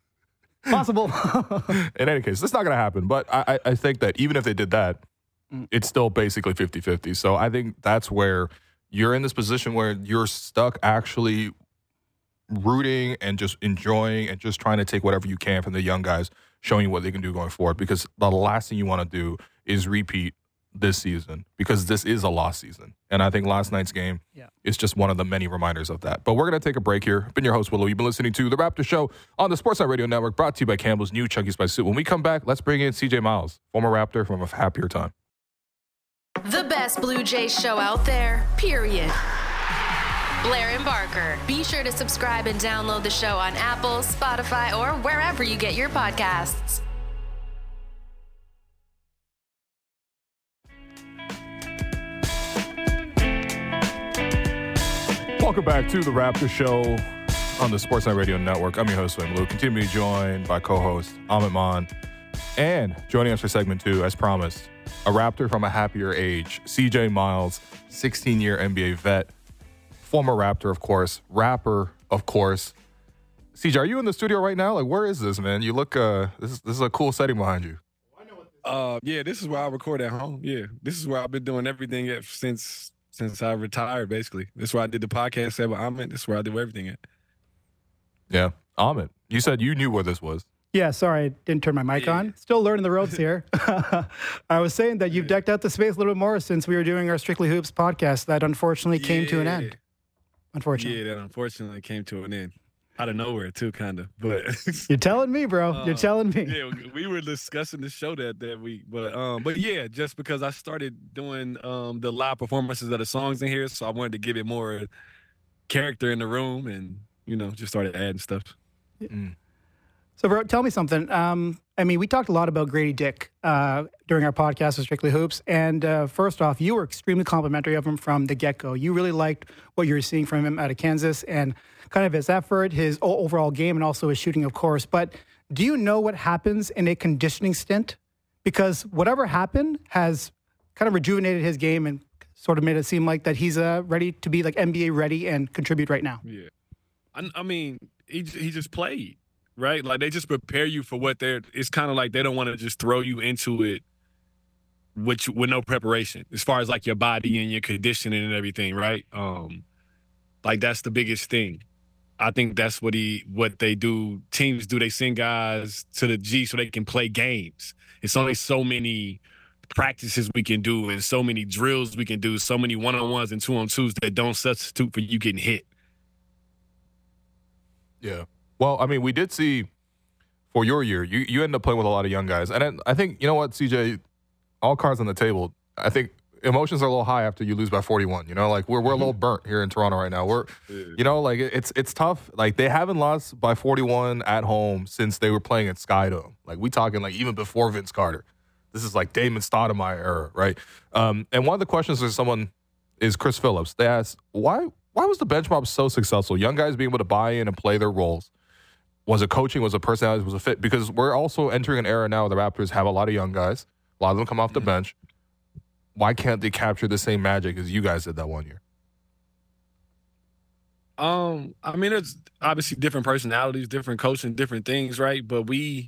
Possible. In any case, it's not going to happen. But I, I think that even if they did that, it's still basically fifty-fifty. So I think that's where you're in this position where you're stuck actually rooting and just enjoying and just trying to take whatever you can from the young guys, showing you what they can do going forward. Because the last thing you want to do is repeat this season, because this is a lost season. And I think last night's game yeah. is just one of the many reminders of that. But we're going to take a break here. I've been your host, Willow. You've been listening to The Raptor Show on the Sportsnet Radio Network, brought to you by Campbell's New Chunky Spice Soup. When we come back, let's bring in C J Miles, former Raptor from a happier time. The best Blue Jays show out there, period. Blair and Barker. Be sure to subscribe and download the show on Apple, Spotify, or wherever you get your podcasts. Welcome back to The Raptor Show on the Sportsnet Radio Network. I'm your host, Wayne Lou. Continue to be joined by co-host Amit Maan. And joining us for segment two, as promised, a Raptor from a happier age, C J Miles, sixteen-year N B A vet, former Raptor, of course, rapper, of course. C J, are you in the studio right now? Like, where is this, man? You look, uh, this is, this is a cool setting behind you. Uh, yeah, this is where I record at home. Yeah, this is where I've been doing everything at since since I retired, basically. This is where I did the podcast at with Amit. This is where I do everything at. Yeah, Amit, you said you knew where this was. Yeah, sorry, I didn't turn my mic yeah. on. Still learning the ropes here. I was saying that you've decked out the space a little bit more since we were doing our Strictly Hoops podcast that unfortunately yeah. came to an end. Unfortunately. Yeah, that unfortunately came to an end. Out of nowhere, too, kind of. But You're telling me, bro. Uh, You're telling me. Yeah, we were discussing the show that, that week. But, um, but yeah, just because I started doing um, the live performances of the songs in here, so I wanted to give it more character in the room and, you know, just started adding stuff. Mm. So, bro, tell me something. Um, I mean, we talked a lot about Grady Dick uh, during our podcast with Strictly Hoops. And uh, first off, you were extremely complimentary of him from the get-go. You really liked what you were seeing from him out of Kansas and kind of his effort, his overall game, and also his shooting, of course. But do you know what happens in a conditioning stint? Because whatever happened has kind of rejuvenated his game and sort of made it seem like that he's uh, ready to be like N B A ready and contribute right now. Yeah. I, I mean, he he just played. Right? Like, they just prepare you for what they're – it's kind of like they don't want to just throw you into it with, with no preparation as far as, like, your body and your conditioning and everything, right? Um, like, that's the biggest thing. I think that's what he what they do. Teams do. They send guys to the G so they can play games. It's only so many practices we can do and so many drills we can do, so many one-on-ones and two-on-twos that don't substitute for you getting hit. Yeah. Well, I mean, we did see for your year, you, you ended up playing with a lot of young guys. And I, I think, you know what, C J, all cards on the table, I think emotions are a little high after you lose by forty-one. You know, like, we're we're a little burnt here in Toronto right now. We're, you know, like, it's it's tough. Like, they haven't lost by forty-one at home since they were playing at Skydome. Like, we talking, like, even before Vince Carter. This is, like, Damon Stoudemire era, right? Um, and one of the questions for someone is Chris Phillips. They asked, why, why was the bench mob so successful? Young guys being able to buy in and play their roles. Was it coaching? Was it personality? Was it fit? Because we're also entering an era now where the Raptors have a lot of young guys. A lot of them come off the bench. Why can't they capture the same magic as you guys did that one year? Um, I mean, it's obviously different personalities, different coaching, different things, right? But we,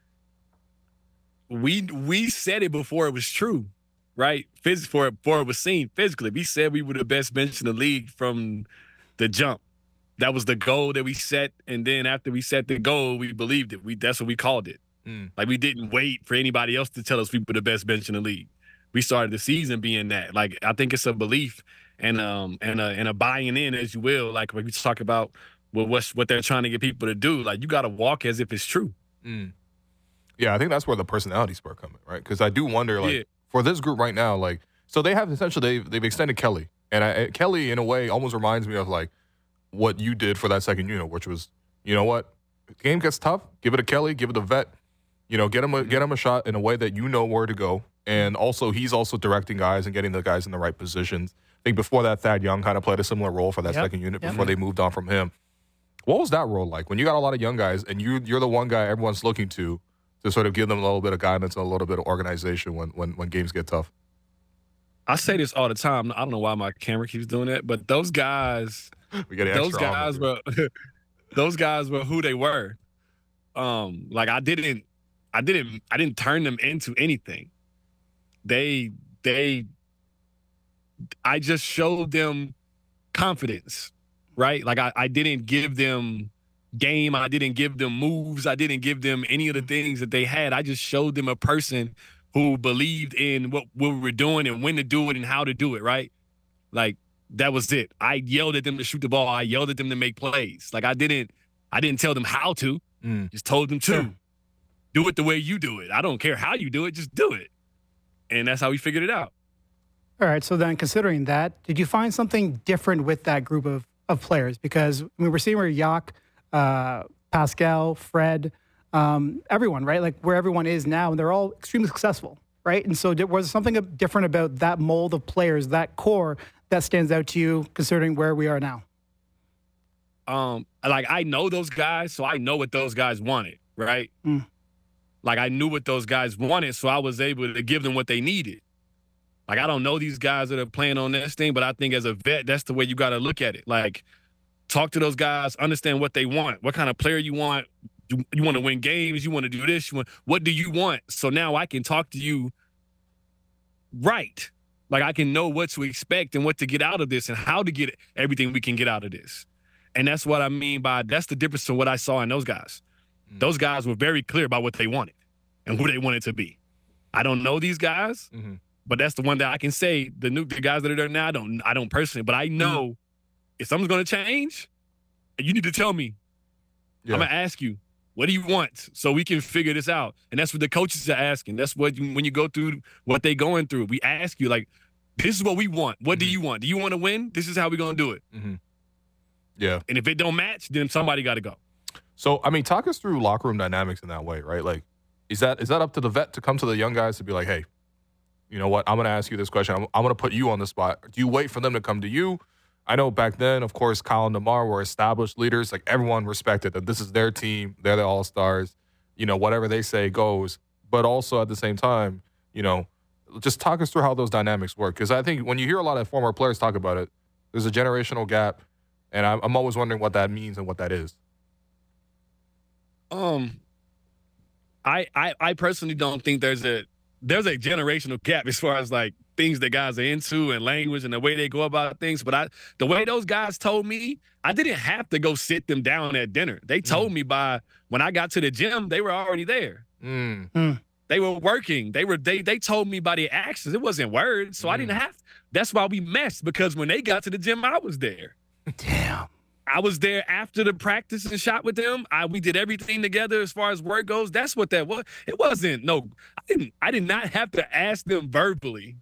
we, we said it before it was true, right? Phys- before, before it was seen physically. We said we were the best bench in the league from the jump. That was the goal that we set, and then after we set the goal, we believed it. We that's what we called it. Mm. Like, we didn't wait for anybody else to tell us we were the best bench in the league. We started the season being that. Like, I think it's a belief and um and a and a buying in, as you will. Like, when we talk about well, what's what they're trying to get people to do. Like, you got to walk as if it's true. Mm. Yeah, I think that's where the personality spur comes in, right? Because I do wonder, like, yeah. for this group right now, like, so they have essentially they've, they've extended Kelly, and I, Kelly in a way almost reminds me of like what you did for that second unit, which was, you know what, if the game gets tough, give it to Kelly, give it to Vet, you know, get him a, get him a shot in a way that you know where to go. And also, he's also directing guys and getting the guys in the right positions. I think before that, Thad Young kind of played a similar role for that yep. second unit yep. before they moved on from him. What was that role like when you got a lot of young guys and you, you're the one guy everyone's looking to to sort of give them a little bit of guidance and a little bit of organization when when, when games get tough? I say this all the time. I don't know why my camera keeps doing that, but those guys... We get those guys were those guys were who they were. Um, like I didn't, I didn't, I didn't turn them into anything. They, they, I just showed them confidence, right? Like I, I didn't give them game. I didn't give them moves. I didn't give them any of the things that they had. I just showed them a person who believed in what, what we were doing and when to do it and how to do it, right? Like, that was it. I yelled at them to shoot the ball. I yelled at them to make plays. Like, I didn't I didn't tell them how to. Mm. Just told them to. Sure. Do it the way you do it. I don't care how you do it. Just do it. And that's how we figured it out. All right. So then considering that, did you find something different with that group of, of players? Because I mean, we're seeing where Yak, uh, Pascal, Fred, um, everyone, right? Like where everyone is now, and they're all extremely successful, right? And so did, was there something different about that mold of players, that core, that stands out to you considering where we are now? Um, like I know those guys, so I know what those guys wanted, right? Mm. Like I knew what those guys wanted, so I was able to give them what they needed. Like I don't know these guys that are playing on this thing, but I think as a vet, that's the way you got to look at it. Like talk to those guys, understand what they want, what kind of player you want. You, you want to win games, you want to do this, you want, what do you want? So now I can talk to you right. Like I can know what to expect and what to get out of this and how to get everything we can get out of this. And that's what I mean by that's the difference from what I saw in those guys. Mm-hmm. Those guys were very clear about what they wanted and who they wanted to be. I don't know these guys, mm-hmm. but that's the one that I can say. The new the guys that are there now, I don't I don't personally, but I know mm-hmm. if something's going to change, you need to tell me. Yeah. I'm going to ask you, what do you want? So we can figure this out. And that's what the coaches are asking. That's what you, when you go through what they're going through, we ask you, like, this is what we want. What mm-hmm. do you want? Do you want to win? This is how we're going to do it. Mm-hmm. Yeah. And if it don't match, then somebody got to go. So, I mean, talk us through locker room dynamics in that way, right? Like, is that is that up to the vet to come to the young guys to be like, hey, you know what? I'm going to ask you this question. I'm, I'm going to put you on the spot. Do you wait for them to come to you? I know back then, of course, Kyle and DeMar were established leaders. Like, everyone respected that this is their team. They're the all-stars. You know, whatever they say goes. But also, at the same time, you know, just talk us through how those dynamics work. Because I think when you hear a lot of former players talk about it, there's a generational gap. And I'm, I'm always wondering what that means and what that is. Um, I, I I personally don't think there's a there's a generational gap as far as like things that guys are into and language and the way they go about things. But I the way those guys told me, I didn't have to go sit them down at dinner. They told mm. me by when I got to the gym, they were already there. Mm. Mm. They were working. They were they they told me by their actions. It wasn't words, so mm. I didn't have. That's why we messed, because when they got to the gym, I was there. Damn. I was there after the practice and shot with them. I we did everything together as far as work goes. That's what that was. It wasn't no. I didn't. I did not have to ask them verbally.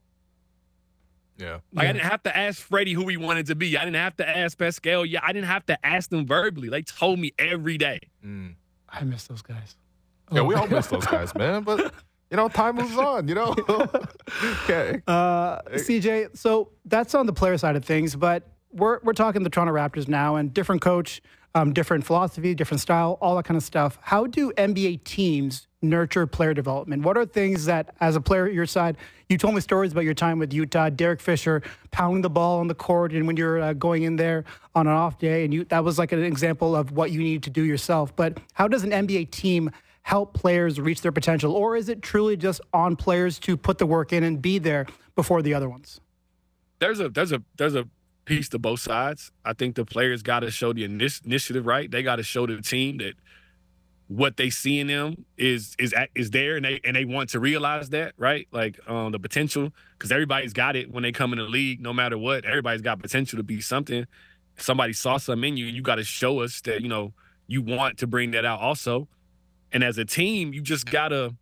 Yeah. Like yeah. I didn't have to ask Freddie who he wanted to be. I didn't have to ask Pascal. Yeah, I didn't have to ask them verbally. They told me every day. Mm. I miss those guys. Yeah, we all miss those guys, man. But you know, time moves on. You know. Okay. Uh, C J, so that's on the player side of things, but. We're we're talking the Toronto Raptors now, and different coach, um, different philosophy, different style, all that kind of stuff. How do N B A teams nurture player development? What are things that, as a player at your side, you told me stories about your time with Utah, Derek Fisher pounding the ball on the court, and when you're uh, going in there on an off day, and you that was like an example of what you need to do yourself. But how does an N B A team help players reach their potential, or is it truly just on players to put the work in and be there before the other ones? There's a there's a there's a piece to both sides. I think the players got to show the initiative, right? They got to show the team that what they see in them is is is there, and they and they want to realize that, right? Like um, the potential, because everybody's got it when they come in the league. No matter what, everybody's got potential to be something. If somebody saw something in you, you got to show us that you know you want to bring that out also. And as a team, you just gotta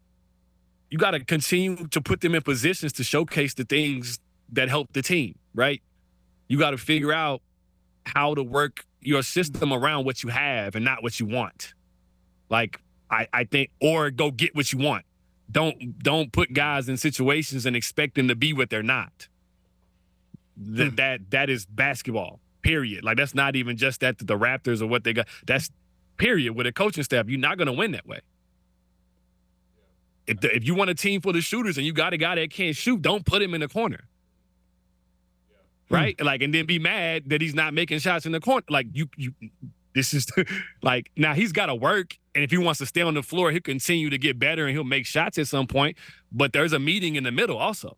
you gotta continue to put them in positions to showcase the things that help the team, right? You got to figure out how to work your system around what you have and not what you want. Like, I, I think, or go get what you want. Don't don't put guys in situations and expect them to be what they're not. That hmm. that that is basketball, period. Like, that's not even just that the Raptors or what they got. That's period. With a coaching staff, you're not going to win that way. If, the, if you want a team full of shooters and you got a guy that can't shoot, don't put him in the corner. Right? Mm. Like, and then be mad that he's not making shots in the corner. Like, you, you, this is like, now he's got to work And if he wants to stay on the floor, he'll continue to get better and he'll make shots at some point. But there's a meeting in the middle also.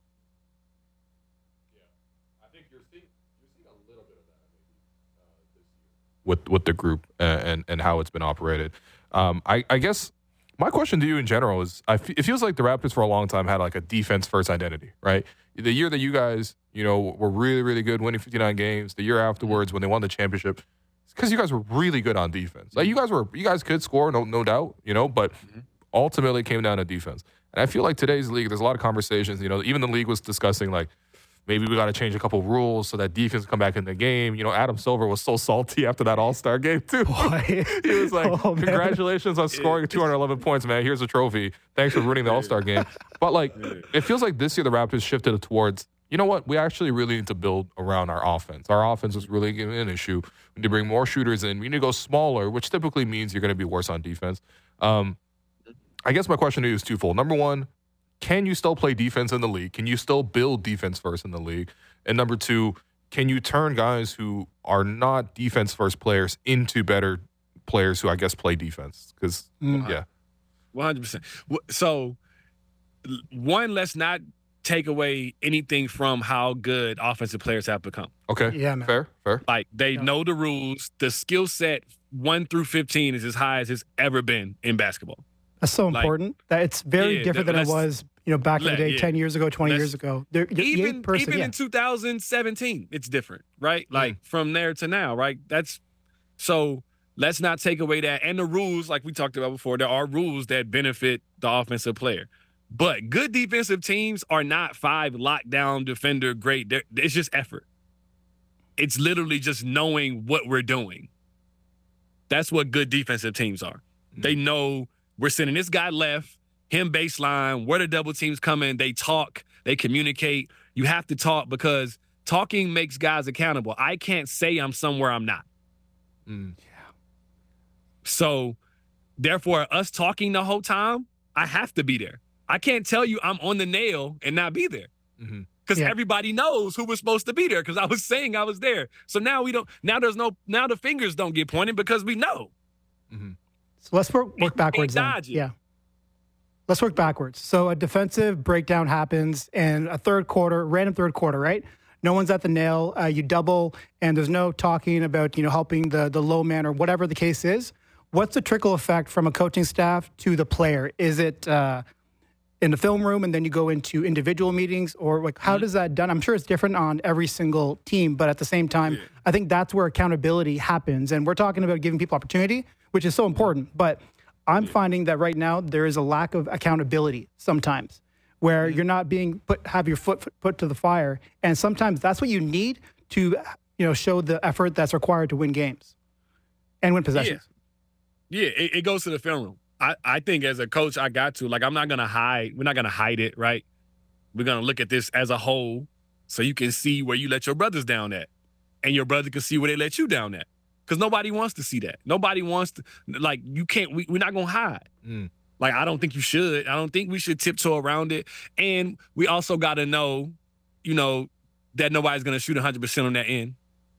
Yeah, I think you're seeing you're seeing a little bit of that maybe uh, this year with with the group and and, and how it's been operated. Um, I, I guess my question to you in general is: I f- it feels like the Raptors for a long time had like a defense first identity, right? The year that you guys, you know, were really really good, winning fifty-nine games. The year afterwards, when they won the championship. Because you guys were really good on defense. Like you guys were, you guys could score, no, no doubt, you know. But mm-hmm. ultimately, it came down to defense. And I feel like today's league, there's a lot of conversations. You know, even the league was discussing like maybe we got to change a couple rules so that defense come back in the game. You know, Adam Silver was so salty after that All Star game too. He was like, oh, "Congratulations on scoring two hundred eleven points, man. Here's a trophy. Thanks for ruining the All Star game." But like, it feels like this year the Raptors shifted towards. You know what? We actually really need to build around our offense. Our offense is really an issue. We need to bring more shooters in. We need to go smaller, which typically means you're going to be worse on defense. Um, I guess my question to you is twofold. Number one, can you still play defense in the league? Can you still build defense first in the league? And number two, can you turn guys who are not defense first players into better players who I guess play defense? Because, mm. yeah. one hundred percent. So, one, let's not take away anything from how good offensive players have become. Okay. Yeah, man. Fair, fair. Like, they yeah. know the rules. The skill set one through fifteen is as high as it's ever been in basketball. That's so like, important. That it's very yeah, different than it was, you know, back in the day, yeah. ten years ago, twenty let's, years ago. They're, they're even person, even yeah. in two thousand seventeen, it's different, right? Like, mm. from there to now, right? That's so let's not take away that. And the rules, like we talked about before, there are rules that benefit the offensive player. But good defensive teams are not five lockdown defender great. They're, it's just effort. It's literally just knowing what we're doing. That's what good defensive teams are. Mm-hmm. They know we're sending this guy left, him baseline, where the double teams come in. They talk, they communicate. You have to talk because talking makes guys accountable. I can't say I'm somewhere I'm not. Mm. Yeah. So, therefore, us talking the whole time, I have to be there. I can't tell you I'm on the nail and not be there because mm-hmm. yeah. everybody knows who was supposed to be there because I was saying I was there. So now we don't, now there's no, now the fingers don't get pointed because we know. Mm-hmm. So let's work, work backwards then. Yeah. Let's work backwards. So a defensive breakdown happens in a third quarter, random third quarter, right? No one's at the nail. Uh, you double and there's no talking about, you know, helping the, the low man or whatever the case is. What's the trickle effect from a coaching staff to the player? Is it, uh, in the film room, and then you go into individual meetings, or like how does that done? I'm sure it's different on every single team, but at the same time, yeah. I think that's where accountability happens. And we're talking about giving people opportunity, which is so important. But I'm yeah. finding that right now there is a lack of accountability sometimes, where mm-hmm. you're not being put have your foot put to the fire, and sometimes that's what you need to, you know, show the effort that's required to win games and win possessions. Yeah, yeah it, it goes to the film room. I, I think as a coach, I got to, like, I'm not going to hide. We're not going to hide it, right? We're going to look at this as a whole so you can see where you let your brothers down at. And your brother can see where they let you down at. Because nobody wants to see that. Nobody wants to, like, you can't, we, we're not going to hide. Mm. Like, I don't think you should. I don't think we should tiptoe around it. And we also got to know, you know, that nobody's going to shoot one hundred percent on that end.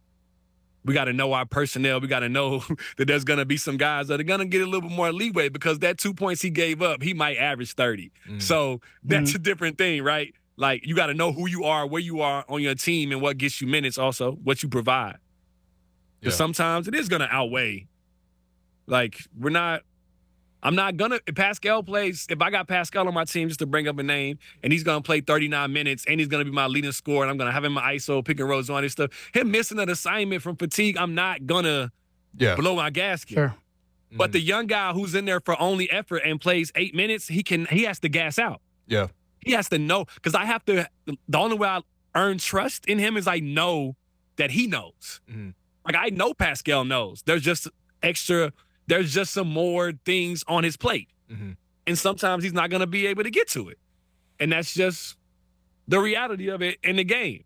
We got to know our personnel. We got to know that there's going to be some guys that are going to get a little bit more leeway because that two points he gave up, he might average thirty. Mm. So that's mm-hmm. a different thing, right? Like, you got to know who you are, where you are on your team, and what gets you minutes also, what you provide. Because yeah. sometimes it is going to outweigh. Like, we're not – I'm not going to – if Pascal plays – if I got Pascal on my team, just to bring up a name, and he's going to play thirty-nine minutes, and he's going to be my leading scorer, and I'm going to have him in my I S O, pick and rolls, all this stuff. Him missing an assignment from fatigue, I'm not going to yeah. blow my gasket. Sure. But mm-hmm. the young guy who's in there for only effort and plays eight minutes, he can he has to gas out. Yeah. He has to know. Because I have to – the only way I earn trust in him is I know that he knows. Mm-hmm. Like, I know Pascal knows. There's just extra – there's just some more things on his plate. Mm-hmm. And sometimes he's not going to be able to get to it. And that's just the reality of it in the game.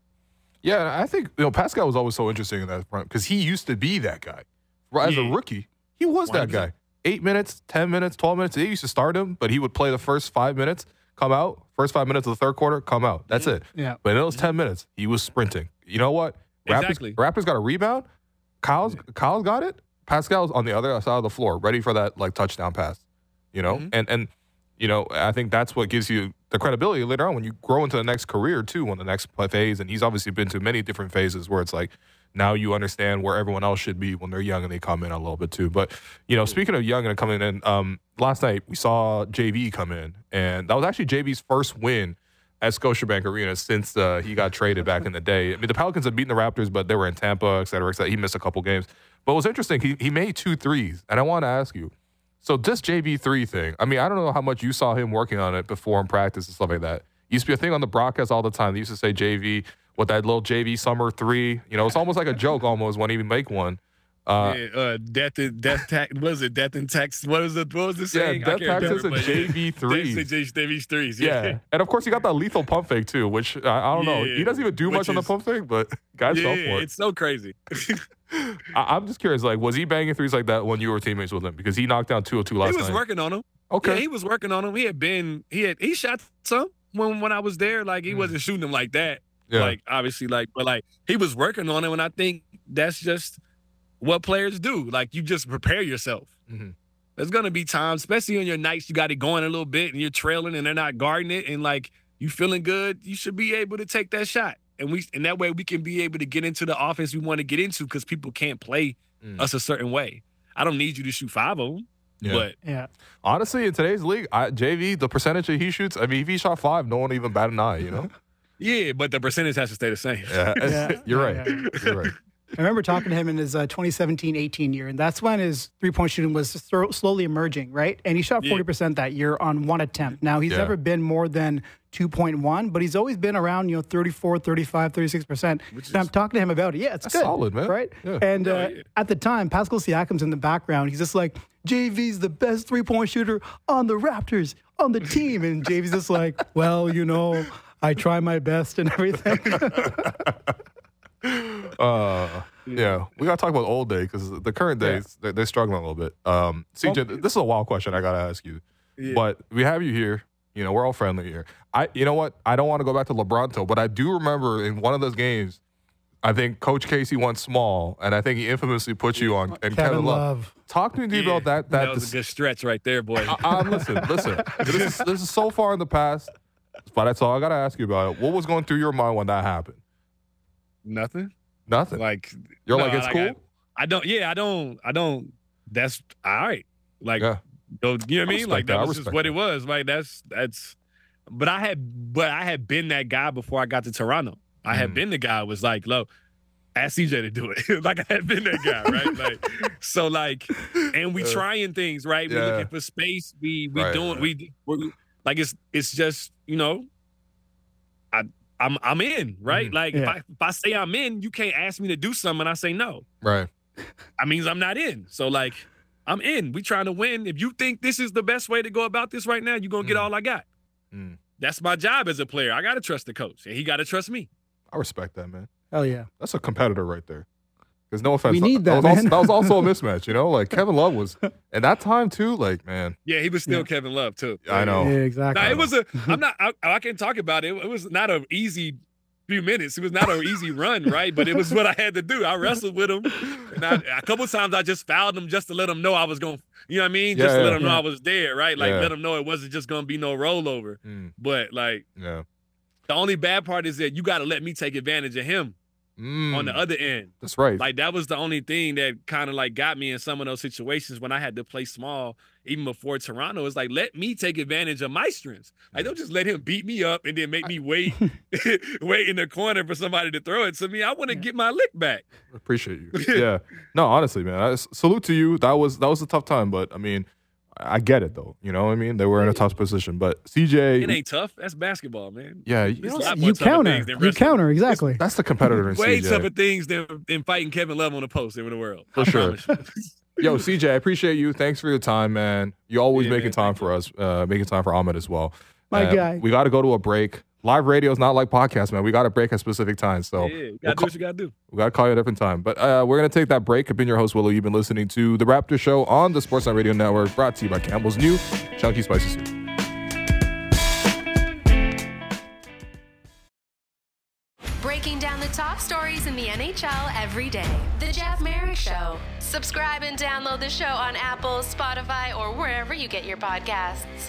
Yeah, I think, you know, Pascal was always so interesting in that front because he used to be that guy. As yeah. a rookie, he was one hundred percent. that guy. Eight minutes, ten minutes, twelve minutes. They used to start him, but he would play the first five minutes, come out. First five minutes of the third quarter, come out. That's yeah. it. Yeah. But in those ten minutes, he was sprinting. You know what? Raptors, Exactly. Raptors got a rebound. Kyle's, Kyle's got it. Pascal's on the other side of the floor, ready for that like touchdown pass. You know, mm-hmm. and and you know, I think that's what gives you the credibility later on when you grow into the next career too, on the next phase. And he's obviously been to many different phases where it's like now you understand where everyone else should be when they're young and they come in a little bit too. But you know, speaking of young and coming in, um, last night we saw J V come in, and that was actually J V's first win at Scotiabank Arena since uh, he got traded back in the day. I mean, the Pelicans had beaten the Raptors, but they were in Tampa, et cetera, et cetera. He missed a couple games. But it was interesting. He he made two threes, and I want to ask you. So this J V three thing, I mean, I don't know how much you saw him working on it before in practice and stuff like that. It used to be a thing on the broadcast all the time. They used to say J V with that little J V summer three. You know, it's almost like a joke almost when he would make one. Uh, yeah, uh, death and death tax. What is it? Death and tax. What was it? What was the saying? Yeah, death taxes and J V threes. J V threes. Yeah. yeah, and of course he got that lethal pump fake too, which I, I don't yeah, know. He doesn't even do much is, on the pump fake, but guys yeah, fell for it. It's so crazy. I, I'm just curious, like, was he banging threes like that when you were teammates with him? Because he knocked down two oh two last night. He was night. working on them. Okay, yeah, he was working on them. He had been. He had. He shot some when when I was there. Like he mm. wasn't shooting them like that. Yeah. Like obviously, like but like he was working on it, and I think that's just what players do. Like, you just prepare yourself. Mm-hmm. There's going to be times, especially on your nights, you got it going a little bit and you're trailing and they're not guarding it and, like, you feeling good, you should be able to take that shot. And we and that way we can be able to get into the offense we want to get into because people can't play mm. us a certain way. I don't need you to shoot five of them. Yeah. But yeah. Honestly, in today's league, I, J V, the percentage that he shoots, I mean, if he shot five, no one even bat an eye, you know? Yeah, but the percentage has to stay the same. Yeah, yeah. You're right. Yeah, yeah. You're right. I remember talking to him in his uh, twenty seventeen eighteen year, and that's when his three-point shooting was slowly emerging, right? And he shot forty percent yeah. that year on one attempt. Now, he's yeah. never been more than two point one, but he's always been around, you know, thirty-four, thirty-five, thirty-six percent. Which and is, I'm talking to him about it. Yeah, it's that's good. solid, man. Right? Yeah. And uh, oh, yeah. at the time, Pascal Siakam's in the background. He's just like, J V's the best three-point shooter on the Raptors, on the team. And J V's just like, well, you know, I try my best and everything. uh, yeah, we got to talk about old day because the current days, yeah. they're, they're struggling a little bit. Um, C J, oh. this is a wild question I got to ask you. Yeah. But we have you here. You know, we're all friendly here. I, You know what? I don't want to go back to LeBronto, but I do remember in one of those games, I think Coach Casey went small, and I think he infamously put you on. And Kevin, Kevin Love. Love. Talk to me yeah. about that. That, that was dis- a good stretch right there, boy. I, I, listen, listen. This is, this is so far in the past, but that's all I got to ask you about it. What was going through your mind when that happened? Nothing. Nothing. Like you're no, like it's like, cool. I, I don't. Yeah, I don't. I don't. That's all right. Like, yeah. you know what I mean? Like that, that. was just what that. it was. Like that's that's. But I had, but I had been that guy before I got to Toronto. I had mm. been the guy who was like, look, ask C J to do it. Like I had been that guy, right? Like so, like, and we uh, trying things, right? Yeah. We looking for space. We we right, doing right. we we like it's it's just you know, I. I'm I'm in, right? Mm-hmm. Like, yeah. if, I, if I say I'm in, you can't ask me to do something and I say no. Right. That means I'm not in. So, like, I'm in. We trying to win. If you think this is the best way to go about this right now, you're going to mm. get all I got. Mm. That's my job as a player. I got to trust the coach, and he got to trust me. I respect that, man. Hell yeah. That's a competitor right there. There's no offense. We need that, that, was man. Also, that was also a mismatch, you know? Like, Kevin Love was, at that time, too, like, man. Yeah, he was still yeah. Kevin Love, too. I know. Yeah, exactly. Now, it was a, I'm not, I, I can't talk about it. It was not an easy few minutes. It was not an easy run, right? But it was what I had to do. I wrestled with him. And I, a couple of times I just fouled him just to let him know I was going, you know what I mean? Yeah, just to yeah, let him yeah. know I was there, right? Like, yeah. let him know it wasn't just going to be no rollover. Mm. But, like, yeah. the only bad part is that you got to let me take advantage of him. Mm. On the other end. That's right. Like, that was the only thing that kind of, like, got me in some of those situations when I had to play small, even before Toronto. It's like, let me take advantage of my strengths. Like, don't just let him beat me up and then make me wait wait in the corner for somebody to throw it to me. I want to yeah. get my lick back. Appreciate you. Yeah. No, honestly, man. I, salute to you. That was that was a tough time, but, I mean, I get it, though. You know what I mean? They were in a tough position. But C J... It ain't tough. That's basketball, man. Yeah. You, you counter. You counter, exactly. That's the competitor in way C J. Way tougher things than, than fighting Kevin Love on the post in the world. For I sure. Yo, C J, I appreciate you. Thanks for your time, man. You're always yeah, making man, time for you. us, uh, making time for Ahmed as well. My uh, guy. We got to go to a break. Live radio is not like podcast, man. We got to break at specific times. So yeah, you got to we'll do what you got to do. We got to call you at a different time. But uh, we're going to take that break. I've been your host, Willow. You've been listening to The Raptor Show on the Sportsnet Radio Network, brought to you by Campbell's new Chunky Spicy Soup. Breaking down the top stories in the N H L every day. The Jeff Merrick Show. Subscribe and download the show on Apple, Spotify, or wherever you get your podcasts.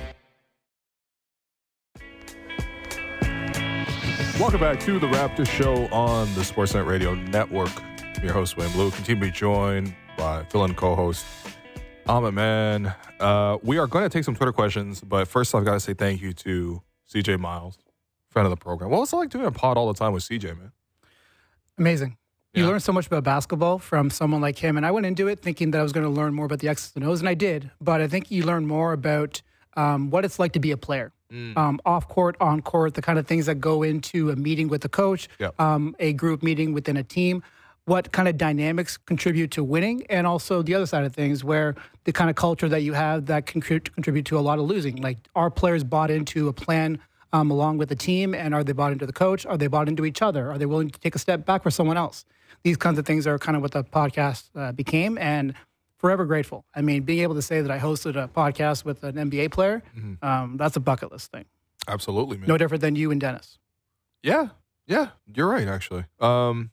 Welcome back to the Raptors Show on the Sportsnet Radio Network. I'm your host, Wayne Blue. Continue to be joined by fill-in co-host Ahmed Man. Uh, we are going to take some Twitter questions, but first I've got to say thank you to C J Miles, friend of the program. What was it like doing a pod all the time with C J, man? Amazing. You Yeah. learn so much about basketball from someone like him. And I went into it thinking that I was going to learn more about the X's and O's, and I did. But I think you learn more about um, what it's like to be a player. Mm. Um, off court, on court, the kind of things that go into a meeting with the coach, Yep. um, a group meeting within a team, what kind of dynamics contribute to winning, and also the other side of things where the kind of culture that you have that can contribute contribute to a lot of losing. Like, are players bought into a plan um, along with the team, and are they bought into the coach? Are they bought into each other? Are they willing to take a step back for someone else? These kinds of things are kind of what the podcast uh, became, and forever grateful. I mean, being able to say that I hosted a podcast with an N B A player, Mm-hmm. um, that's a bucket list thing. Absolutely, man. No different than you and Dennis. Yeah, yeah, you're right, actually. Um,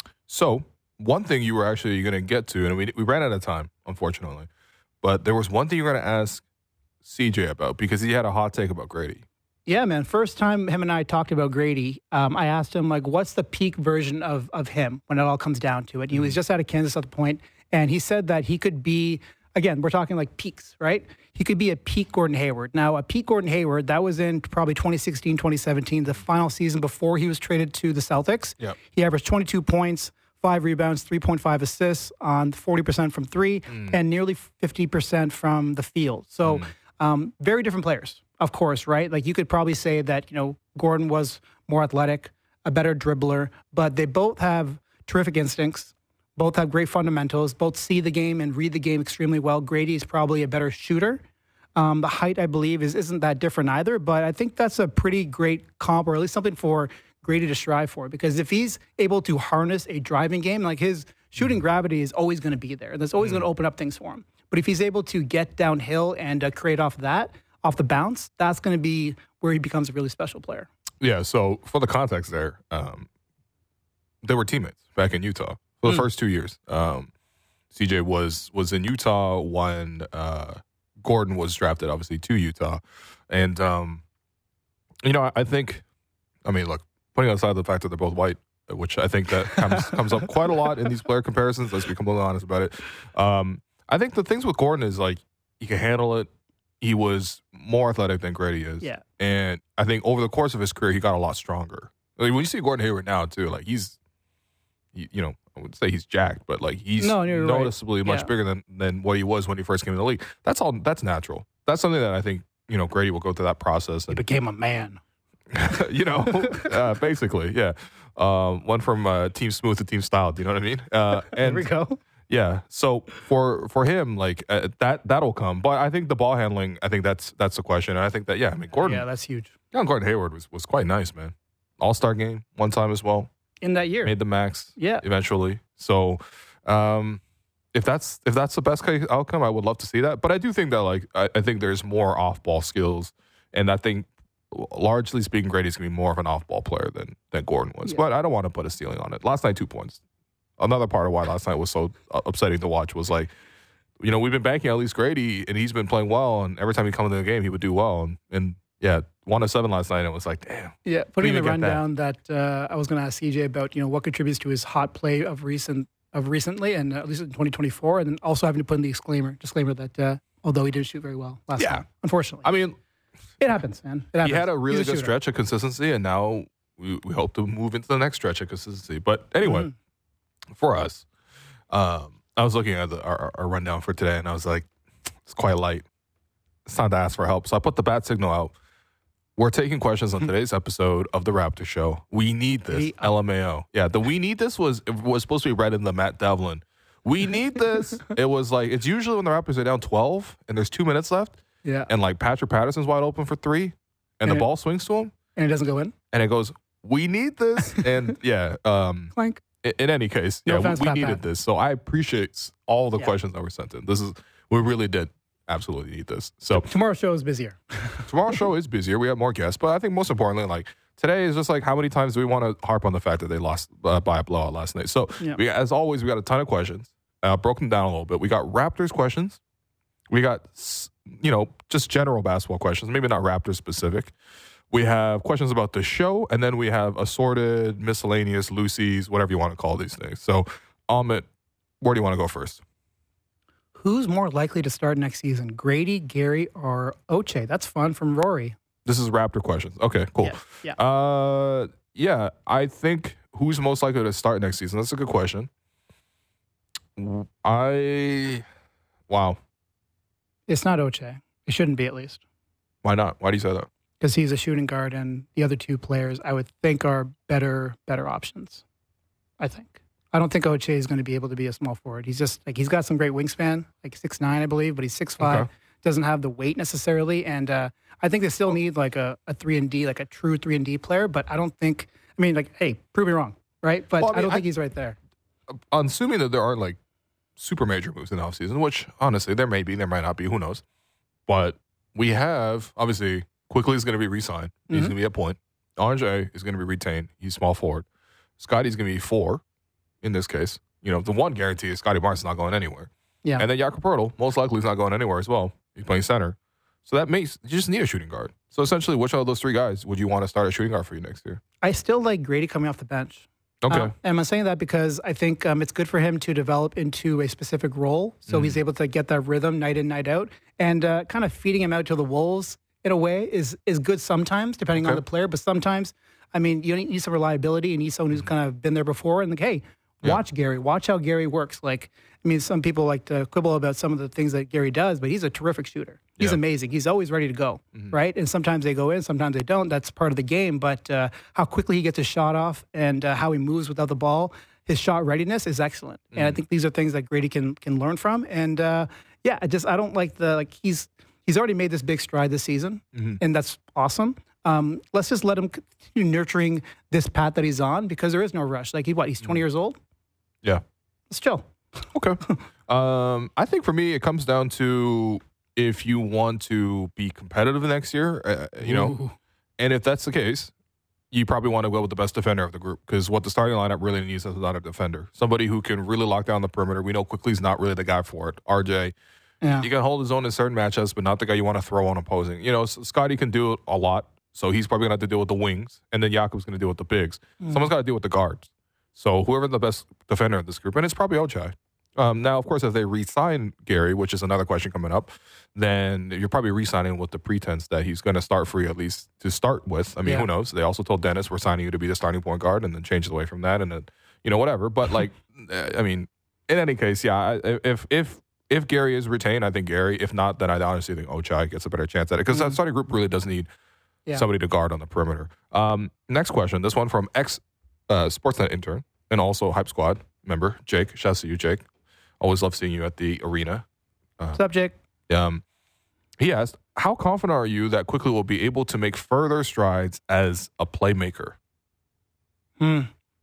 so one thing you were actually going to get to, and we we ran out of time, unfortunately, but there was one thing you were going to ask C J about because he had a hot take about Grady. Yeah, man. First time him and I talked about Grady, um, I asked him, like, what's the peak version of of him when it all comes down to it? And he was just out of Kansas at the point, and he said that he could be, again, we're talking like peaks, right? He could be a peak Gordon Hayward. Now, a peak Gordon Hayward, that was in probably twenty sixteen, twenty seventeen, the final season before he was traded to the Celtics. Yep. He averaged twenty-two points, five rebounds, three point five assists on forty percent from three, and nearly fifty percent from the field. So um, very different players, of course, right? Like, you could probably say that, you know, Gordon was more athletic, a better dribbler, but they both have terrific instincts. Both have great fundamentals. Both see the game and read the game extremely well. Grady is probably a better shooter. Um, the height, I believe, is, isn't that different either, but I think that's a pretty great comp, or at least something for Grady to strive for, because if he's able to harness a driving game, like, his shooting gravity is always going to be there. That's always going to open up things for him. But if he's able to get downhill and uh, create off that, off the bounce, that's going to be where he becomes a really special player. Yeah, so for the context there, um, they were teammates back in Utah for the Mm. first two years. Um, C J was was in Utah when uh, Gordon was drafted, obviously, to Utah. And, um, you know, I, I think, I mean, look, putting aside the fact that they're both white, which I think that comes, comes up quite a lot in these player comparisons, let's be completely honest about it. Um, I think the things with Gordon is, like, he can handle it. He was more athletic than Grady is. Yeah. And I think over the course of his career, he got a lot stronger. Like, when you see Gordon Hayward now, too, like, he's, you, you know, I would say he's jacked, but, like, he's No, you're right. noticeably much Yeah. bigger than, than what he was when he first came in the league. That's all. That's natural. That's something that I think, you know, Grady will go through that process. He And, became a man. you know, uh, basically, yeah. Um, one from uh, Team Smooth to Team Style. Do you know what I mean? Uh, There and we go. yeah. So for for him, like uh, that that'll come. But I think the ball handling, I think that's that's the question. And I think that yeah, I mean Gordon, Yeah, that's huge. young Gordon Hayward was was quite nice, man. All Star game one time as well. In that year. Made the max. Yeah. Eventually. So, um, if that's if that's the best case outcome, I would love to see that. But I do think that like I, I think there's more off ball skills, and I think largely speaking, Grady's gonna be more of an off ball player than than Gordon was. Yeah. But I don't want to put a ceiling on it. Last night, two points. Another part of why last night was so uh, upsetting to watch was like, you know, we've been banking at least Grady, and he's been playing well, and every time he comes into the game, he would do well, and, and yeah, one to seven last night, and it was like, damn. Yeah, putting the even get that. rundown that, uh, I was going to ask C J about, you know, what contributes to his hot play of recent of recently, and uh, at least in twenty twenty-four, and then also having to put in the disclaimer disclaimer that uh, although he didn't shoot very well last Yeah. time, unfortunately, I mean, it happens, man. It happens. he had a really He's good shooter. stretch of consistency, and now we, we hope to move into the next stretch of consistency. But anyway, Mhm. for us, um, I was looking at the, our, our rundown for today, and I was like, it's quite light. It's time to ask for help. So I put the bat signal out. We're taking questions on today's episode of the Raptor Show. We need this. We- L M A O. Yeah, the we need this was was supposed to be read in the Matt Devlin. We need this. It was like, it's usually when the Raptors are down twelve and there's two minutes left, Yeah, and like Patrick Patterson's wide open for three, and the And it- ball swings to him, and it doesn't go in. and it goes, we need this. And yeah, um, Clank. in, in any case, No yeah, offense, we, we Pat needed Pat. this. So I appreciate all the Yeah. questions that were sent in. This is, we really did absolutely need this. So Tomorrow's show is busier. tomorrow's show is busier. We have more guests, but I think most importantly, like today is just like how many times do we want to harp on the fact that they lost uh, by a blowout last night? So Yeah. we, as always, we got a ton of questions. Uh, broke them down a little bit. We got Raptors questions. We got, you know, just general basketball questions, maybe not Raptors specific. We have questions about the show, and then we have assorted, miscellaneous, Lucy's, whatever you want to call these things. So, Amit, where do you want to go first? Who's more likely to start next season, Grady, Gary, or Oche? That's fun from Rory. This is Raptor questions. Okay, cool. Yeah. Yeah. Uh, yeah, I think who's most likely to start next season? That's a good question. I, wow. It's not Oche. It shouldn't be, at least. Why not? Why do you say that? Because he's a shooting guard, and the other two players, I would think, are better better options. I think. I don't think Oche is going to be able to be a small forward. He's just, like, he's got some great wingspan, like six nine, I believe, but he's six five. Okay. Doesn't have the weight necessarily, and uh, I think they still need, like, a, a three and D, like a true three and D player, but I don't think, I mean, like, hey, prove me wrong, right? But Well, I I, don't mean, think I- he's right there. I'm assuming that there aren't like super major moves in the offseason, which honestly there may be, there might not be, who knows. But we have, obviously, Quickly is going to be re-signed. He's Mhm. going to be at point. Andre is going to be retained. He's small forward. Scotty's going to be four in this case. You know, the one guarantee is Scotty Barnes not going anywhere. Yeah. And then Jakob Poeltl most likely is not going anywhere as well. He's playing center. So that makes, you just need a shooting guard. So essentially, which of those three guys would you want to start a shooting guard for you next year? I still like Grady coming off the bench. Okay. Uh, and I'm saying that because I think um, it's good for him to develop into a specific role. So Mm. he's able to get that rhythm night in, night out. And uh, kind of feeding him out to the wolves in a way is is good sometimes, depending on Okay. the player. But sometimes, I mean, you need some reliability. You need someone who's kind of been there before. And like, hey, Yeah. watch Gary. Watch how Gary works. Like, I mean, some people like to quibble about some of the things that Gary does, but he's a terrific shooter. He's Yeah. amazing. He's always ready to go, right? And sometimes they go in, sometimes they don't. That's part of the game. But uh, how quickly he gets his shot off and uh, how he moves without the ball, his shot readiness is excellent. And I think these are things that Grady can can learn from. And uh, yeah, I just I don't like the like he's he's already made this big stride this season, and that's awesome. Um, let's just let him continue nurturing this path that he's on because there is no rush. Like he what? He's twenty years old. Yeah. Let's chill. Okay. um, I think for me, it comes down to if you want to be competitive next year, uh, you know, Ooh. and if that's the case, you probably want to go with the best defender of the group because what the starting lineup really needs is not a defender, somebody who can really lock down the perimeter. We know Quickly's not really the guy for it. R J, Yeah. he can hold his own in certain matchups, but not the guy you want to throw on opposing. You know, S- Scotty can do it a lot, so he's probably going to have to deal with the wings, and then Jakob's going to deal with the bigs. Someone's got to deal with the guards. So whoever the best defender of this group, and it's probably Ochai. Um, now, of course, if they re-sign Gary, which is another question coming up, then you're probably re-signing with the pretense that he's going to start free at least to start with. I mean, Yeah. who knows? They also told Dennis, we're signing you to be the starting point guard, and then changed away from that, and then, you know, whatever. But, like, I mean, in any case, yeah, I- if if if Gary is retained, I think Gary. If not, then I honestly think Ochai gets a better chance at it because that starting group really does need Yeah. somebody to guard on the perimeter. Um, next question, this one from ex uh, Sportsnet intern and also Hype Squad member, Jake. Shouts to you, Jake. Always love seeing you at the arena. Subject. Um, he asked, how confident are you that Quickly will be able to make further strides as a playmaker? Hmm.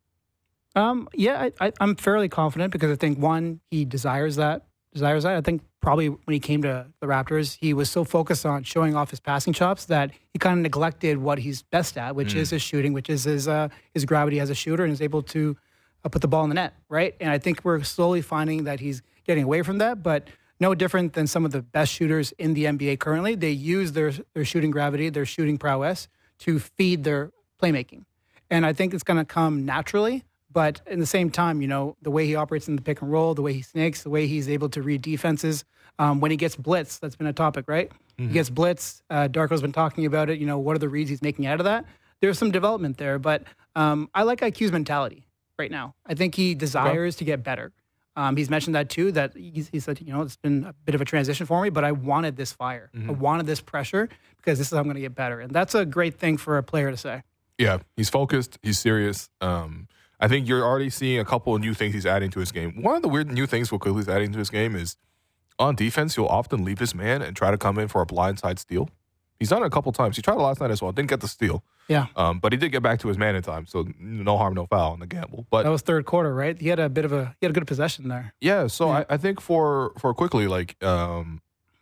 Um, yeah, I, I, I'm fairly confident because I think one, he desires that. Desires that. I think probably when he came to the Raptors, he was so focused on showing off his passing chops that he kind of neglected what he's best at, which is his shooting, which is his uh, his gravity as a shooter, and is able to uh, put the ball in the net, right? And I think we're slowly finding that he's getting away from that, but no different than some of the best shooters in the N B A currently. They use their their shooting gravity, their shooting prowess to feed their playmaking, and I think it's going to come naturally. But in the same time, you know, the way he operates in the pick and roll, the way he snakes, the way he's able to read defenses. Um, when he gets blitzed, that's been a topic, right? He gets blitzed. Uh, Darko's been talking about it. You know, what are the reads he's making out of that? There's some development there, but um, I like I Q's mentality right now. I think he desires to get better. Um, he's mentioned that too, that he's, he said, you know, it's been a bit of a transition for me, but I wanted this fire. I wanted this pressure because this is how I'm going to get better. And that's a great thing for a player to say. Yeah, he's focused. He's serious. Um, I think you're already seeing a couple of new things he's adding to his game. One of the weird new things what Quickly's adding to his game is on defense, he'll often leave his man and try to come in for a blindside steal. He's done it a couple times. He tried it last night as well. Didn't get the steal. Yeah. Um, but he did get back to his man in time, so no harm, no foul on the gamble. But That was third quarter, right? He had a bit of a, he had a good possession there. yeah, so Yeah. I, I think for for Quickly, like um,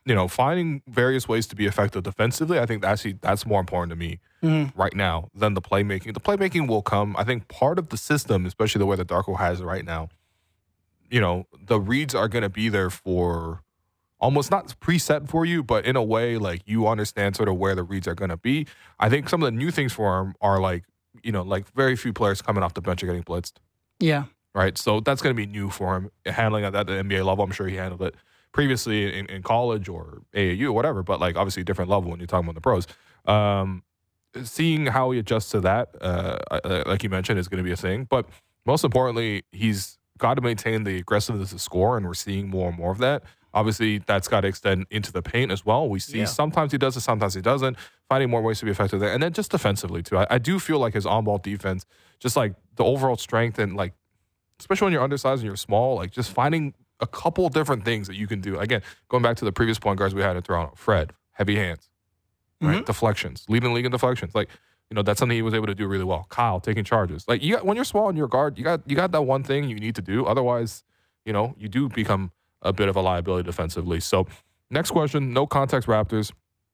you know, finding various ways to be effective defensively, I think actually that's more important to me Mm-hmm. right now than the playmaking. The playmaking will come. I think part of the system, especially the way that Darko has it right now, you know, the reads are going to be there for almost not preset for you, but in a way, like you understand sort of where the reads are going to be. I think some of the new things for him are like, you know, like very few players coming off the bench are getting blitzed, Yeah. right? So that's going to be new for him. Handling it at the N B A level, I'm sure he handled it previously in, in college or A A U or whatever, but like obviously a different level when you're talking about the pros. Um, seeing how he adjusts to that, uh, like you mentioned, is going to be a thing. But most importantly, he's got to maintain the aggressiveness to score, and we're seeing more and more of that. Obviously, that's got to extend into the paint as well. We see Yeah. sometimes he does it, sometimes he doesn't. Finding more ways to be effective there. And then just defensively, too. I, I do feel like his on-ball defense, just like the overall strength and like, especially when you're undersized and you're small, like just finding a couple different things that you can do. Again, going back to the previous point guards we had in Toronto, Fred, heavy hands, right? Mhm. Deflections, leading the league in deflections. Like, you know, that's something he was able to do really well. Kyle taking charges. Like, you got, when you're small and you're a guard, you got you got that one thing you need to do. Otherwise, you know, you do become a bit of a liability defensively. So, next question, no context Raptors.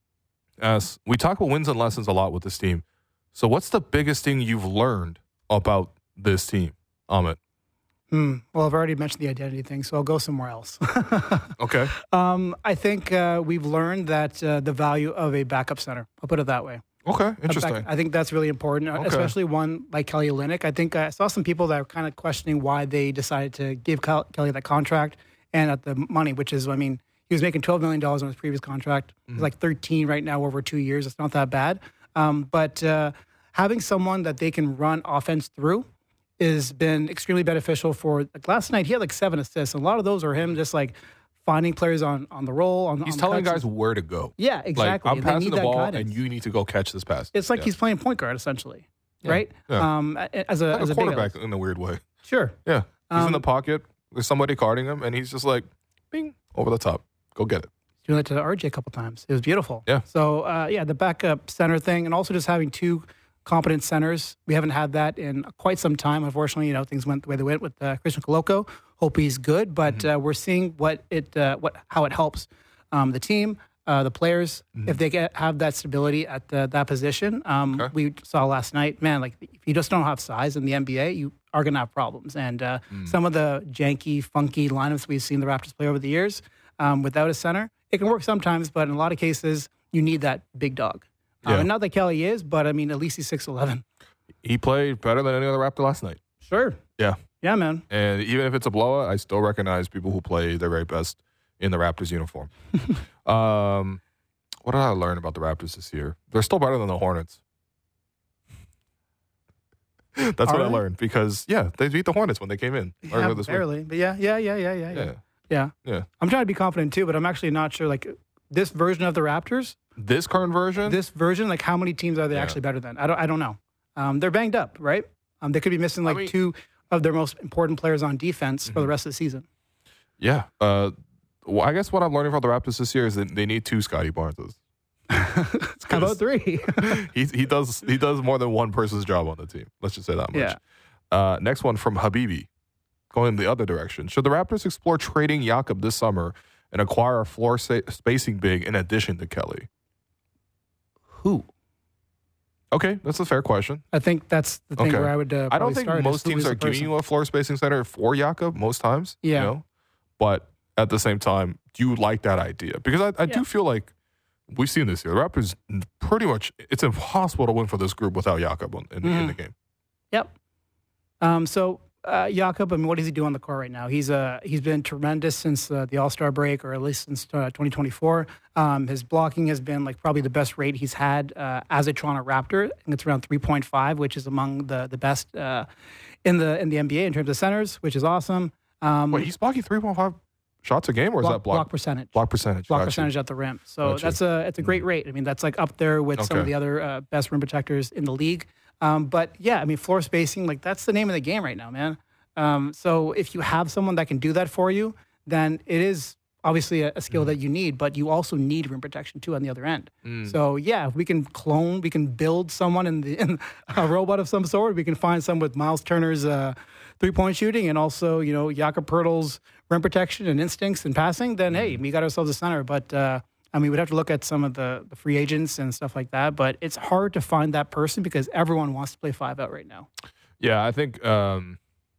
As we talk about wins and lessons a lot with this team. So, what's the biggest thing you've learned about this team, Amit? Hmm. Well, I've already mentioned the identity thing, so I'll go somewhere else. Okay. um, I think uh, we've learned that uh, the value of a backup center. I'll put it that way. Okay. A Interesting. back- I think that's really important, uh Okay. especially one like Kelly Olynyk. I think I saw some people that were kind of questioning why they decided to give Kel- Kelly that contract and at the money, which is, I mean, he was making twelve million dollars on his previous contract. He's like thirteen right now over two years. It's not that bad. Um, but uh, having someone that they can run offense through has been extremely beneficial for, like last night, he had like seven assists. And a lot of those are him just like finding players on, on the roll. On, He's on the telling cuts. guys where to go. Yeah, exactly. Like, I'm And they passing need the that ball, guidance. and you need to go catch this pass. It's like Yeah. he's playing point guard, essentially, Yeah. right? Yeah. Um, a- as a, like as a a big quarterback in a weird way. Sure. Yeah. He's in Um, the pocket. There's somebody guarding him, and he's just like, bing, over the top. Go get it. Doing that to R J a couple times. It was beautiful. Yeah. So, uh, yeah, the backup center thing, and also just having two competent centers. We haven't had that in quite some time. Unfortunately, you know, things went the way they went with uh, Christian Coloco. Hope he's good, but Mm-hmm. uh, we're seeing what it, uh, what how it helps um, the team, uh, the players, Mm-hmm. if they get have that stability at the, that position. Um, Okay. We saw last night, man, like if you just don't have size in the N B A, you are going to have problems. And uh, Mm. some of the janky, funky lineups we've seen the Raptors play over the years, um, without a center, it can work sometimes, but in a lot of cases, you need that big dog. Uh, Yeah. and not that Kelly is, but I mean, at least he's six eleven. He played better than any other Raptor last night. Sure. Yeah. Yeah, man. And even if it's a blowout, I still recognize people who play their very best in the Raptors uniform. um, what did I learn about the Raptors this year? They're still better than the Hornets. That's Are what I they? learned because, yeah, they beat the Hornets when they came in earlier Yeah, this barely. But yeah, yeah, yeah, yeah, yeah, week. yeah. Yeah. Yeah. Yeah. I'm trying to be confident too, but I'm actually not sure. Like this version of the Raptors, This current version, this version, like how many teams are they Yeah. actually better than? I don't. I don't know. Um, they're banged up, right? Um, they could be missing I like mean- two of their most important players on defense for the rest of the season. yeah. Uh, well, I guess what I'm learning from the Raptors this year is that they need two Scotty Barneses. How about three? he he does he does more than one person's job on the team. Let's just say that much. Yeah. Uh, next one from Habibi, going the other direction. Should the Raptors explore trading Jakob this summer and acquire a floor sa- spacing big in addition to Kelly? Who? Okay, that's a fair question. I think that's the thing Okay. where I would. Uh, I don't probably think start is most who teams is the are giving person. you a floor spacing center for Jakob most times. Yeah. You know? But at the same time, do you like that idea? Because I, I Yeah. do feel like we've seen this here. The Raptors pretty much, it's impossible to win for this group without Jakob in, in, in Mhm. the game. Yep. Um, so uh, Jakob, I mean, what does he do on the court right now? He's uh, he's been tremendous since uh, the All Star break, or at least since uh, twenty twenty-four. Um, his blocking has been like probably the best rate he's had uh, as a Toronto Raptor. I think it's around three point five, which is among the the best uh, in the in the N B A in terms of centers, which is awesome. Um, Wait, he's blocking three point five shots a game, or is block, that block? block percentage? Block percentage. block Gotcha. percentage at the rim. So Gotcha. that's a it's a great rate. I mean, that's like up there with some of Okay. the other uh, best rim protectors in the league. Um, but yeah, I mean, floor spacing, like that's the name of the game right now, man. Um, so if you have someone that can do that for you, then it is obviously a, a skill Mm-hmm. that you need, but you also need rim protection too on the other end. Mm. So yeah, if we can clone, we can build someone in the in a robot of some sort. We can find some with Miles Turner's uh, three point shooting, and also you know Jakob Pertl's rim protection and instincts and passing, then hey, we got ourselves a center. But uh, I mean, we'd have to look at some of the, the free agents and stuff like that. But it's hard to find that person because everyone wants to play five out right now. Yeah, I think um,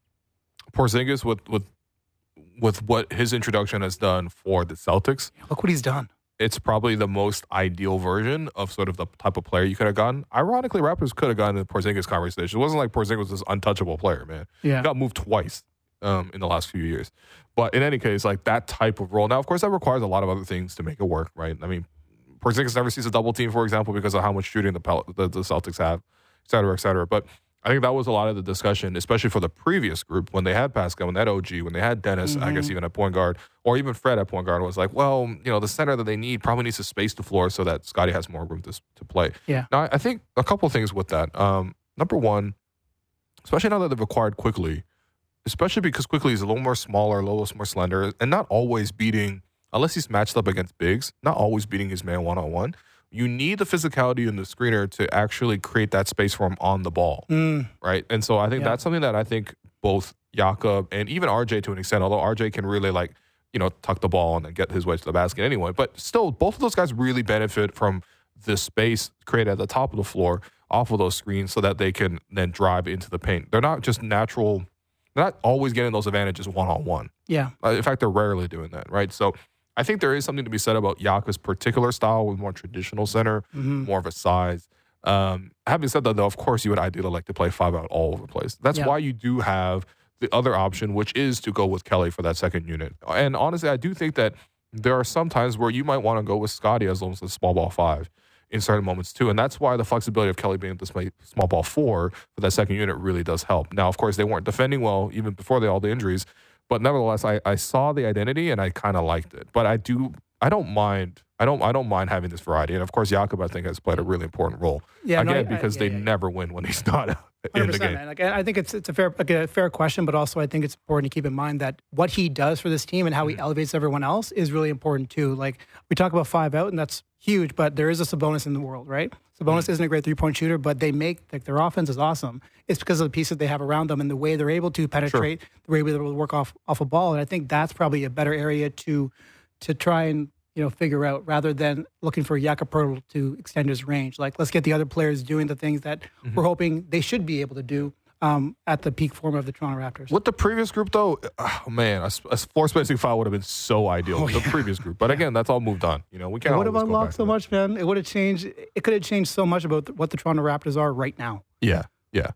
Porzingis with with with what his introduction has done for the Celtics. Look what he's done. It's probably the most ideal version of sort of the type of player you could have gotten. Ironically, Raptors could have gotten the Porzingis conversation. It wasn't like Porzingis was this untouchable player, man. Yeah. He got moved twice um, in the last few years. But in any case, like that type of role. Now, of course, that requires a lot of other things to make it work, right? I mean, Porzingis never sees a double team, for example, because of how much shooting the, Pel- the, the Celtics have, et cetera, et cetera. But I think that was a lot of the discussion, especially for the previous group when they had Pascal, when they had O G, when they had Dennis, mm-hmm. I guess even at point guard, or even Fred at point guard, was like, well, you know, the center that they need probably needs to space the floor so that Scottie has more room to to play. Yeah. Now, I think a couple of things with that. Um, number one, especially now that they've acquired Quickly, especially because Quickly is a little more smaller, a little more slender, and not always beating, unless he's matched up against bigs, not always beating his man one-on-one. You need the physicality in the screener to actually create that space for him on the ball, mm. right? And so I think yeah. that's something that I think both Jakob and even R J to an extent, although R J can really like, you know, tuck the ball and then get his way to the basket anyway. But still, both of those guys really benefit from the space created at the top of the floor off of those screens so that they can then drive into the paint. They're not just natural, they're not always getting those advantages one-on-one. Yeah. Uh, in fact, they're rarely doing that, right? So I think there is something to be said about Jakob's particular style with more traditional center, mm-hmm. more of a size. Um, having said that, though, of course, you would ideally like to play five out all over the place. That's yeah. why you do have the other option, which is to go with Kelly for that second unit. And honestly, I do think that there are some times where you might want to go with Scottie as long as a small ball five in certain moments, too. And that's why the flexibility of Kelly being able to play small ball four for that second unit really does help. Now, of course, they weren't defending well even before they all the injuries. But nevertheless, I, I saw the identity and I kind of liked it. But I do, I don't mind, I don't, I don't mind having this variety. And of course, Jakob I think has played a really important role. Yeah, again, no, I, because I, yeah, they yeah. never win when he's not in the game. Man. Like, I think it's it's a fair like a fair question, but also I think it's important to keep in mind that what he does for this team and how he mm-hmm. elevates everyone else is really important too. Like we talk about five out, and that's huge, but there is a Sabonis in the world, right? Sabonis mm-hmm. isn't a great three-point shooter, but they make like their offense is awesome. It's because of the pieces they have around them and the way they're able to penetrate, sure. the way they're able to work off off a ball. And I think that's probably a better area to to try and you know figure out rather than looking for Jakob Poeltl to extend his range. Like let's get the other players doing the things that mm-hmm. we're hoping they should be able to do. Um, at the peak form of the Toronto Raptors. With the previous group, though, oh, man, a, a floor spacing foul would have been so ideal. Oh, the yeah. previous group, but yeah. again, that's all moved on. You know, we can't. It would have unlocked so much, man. It would have changed. It could have changed so much about what the Toronto Raptors are right now. Yeah, yeah.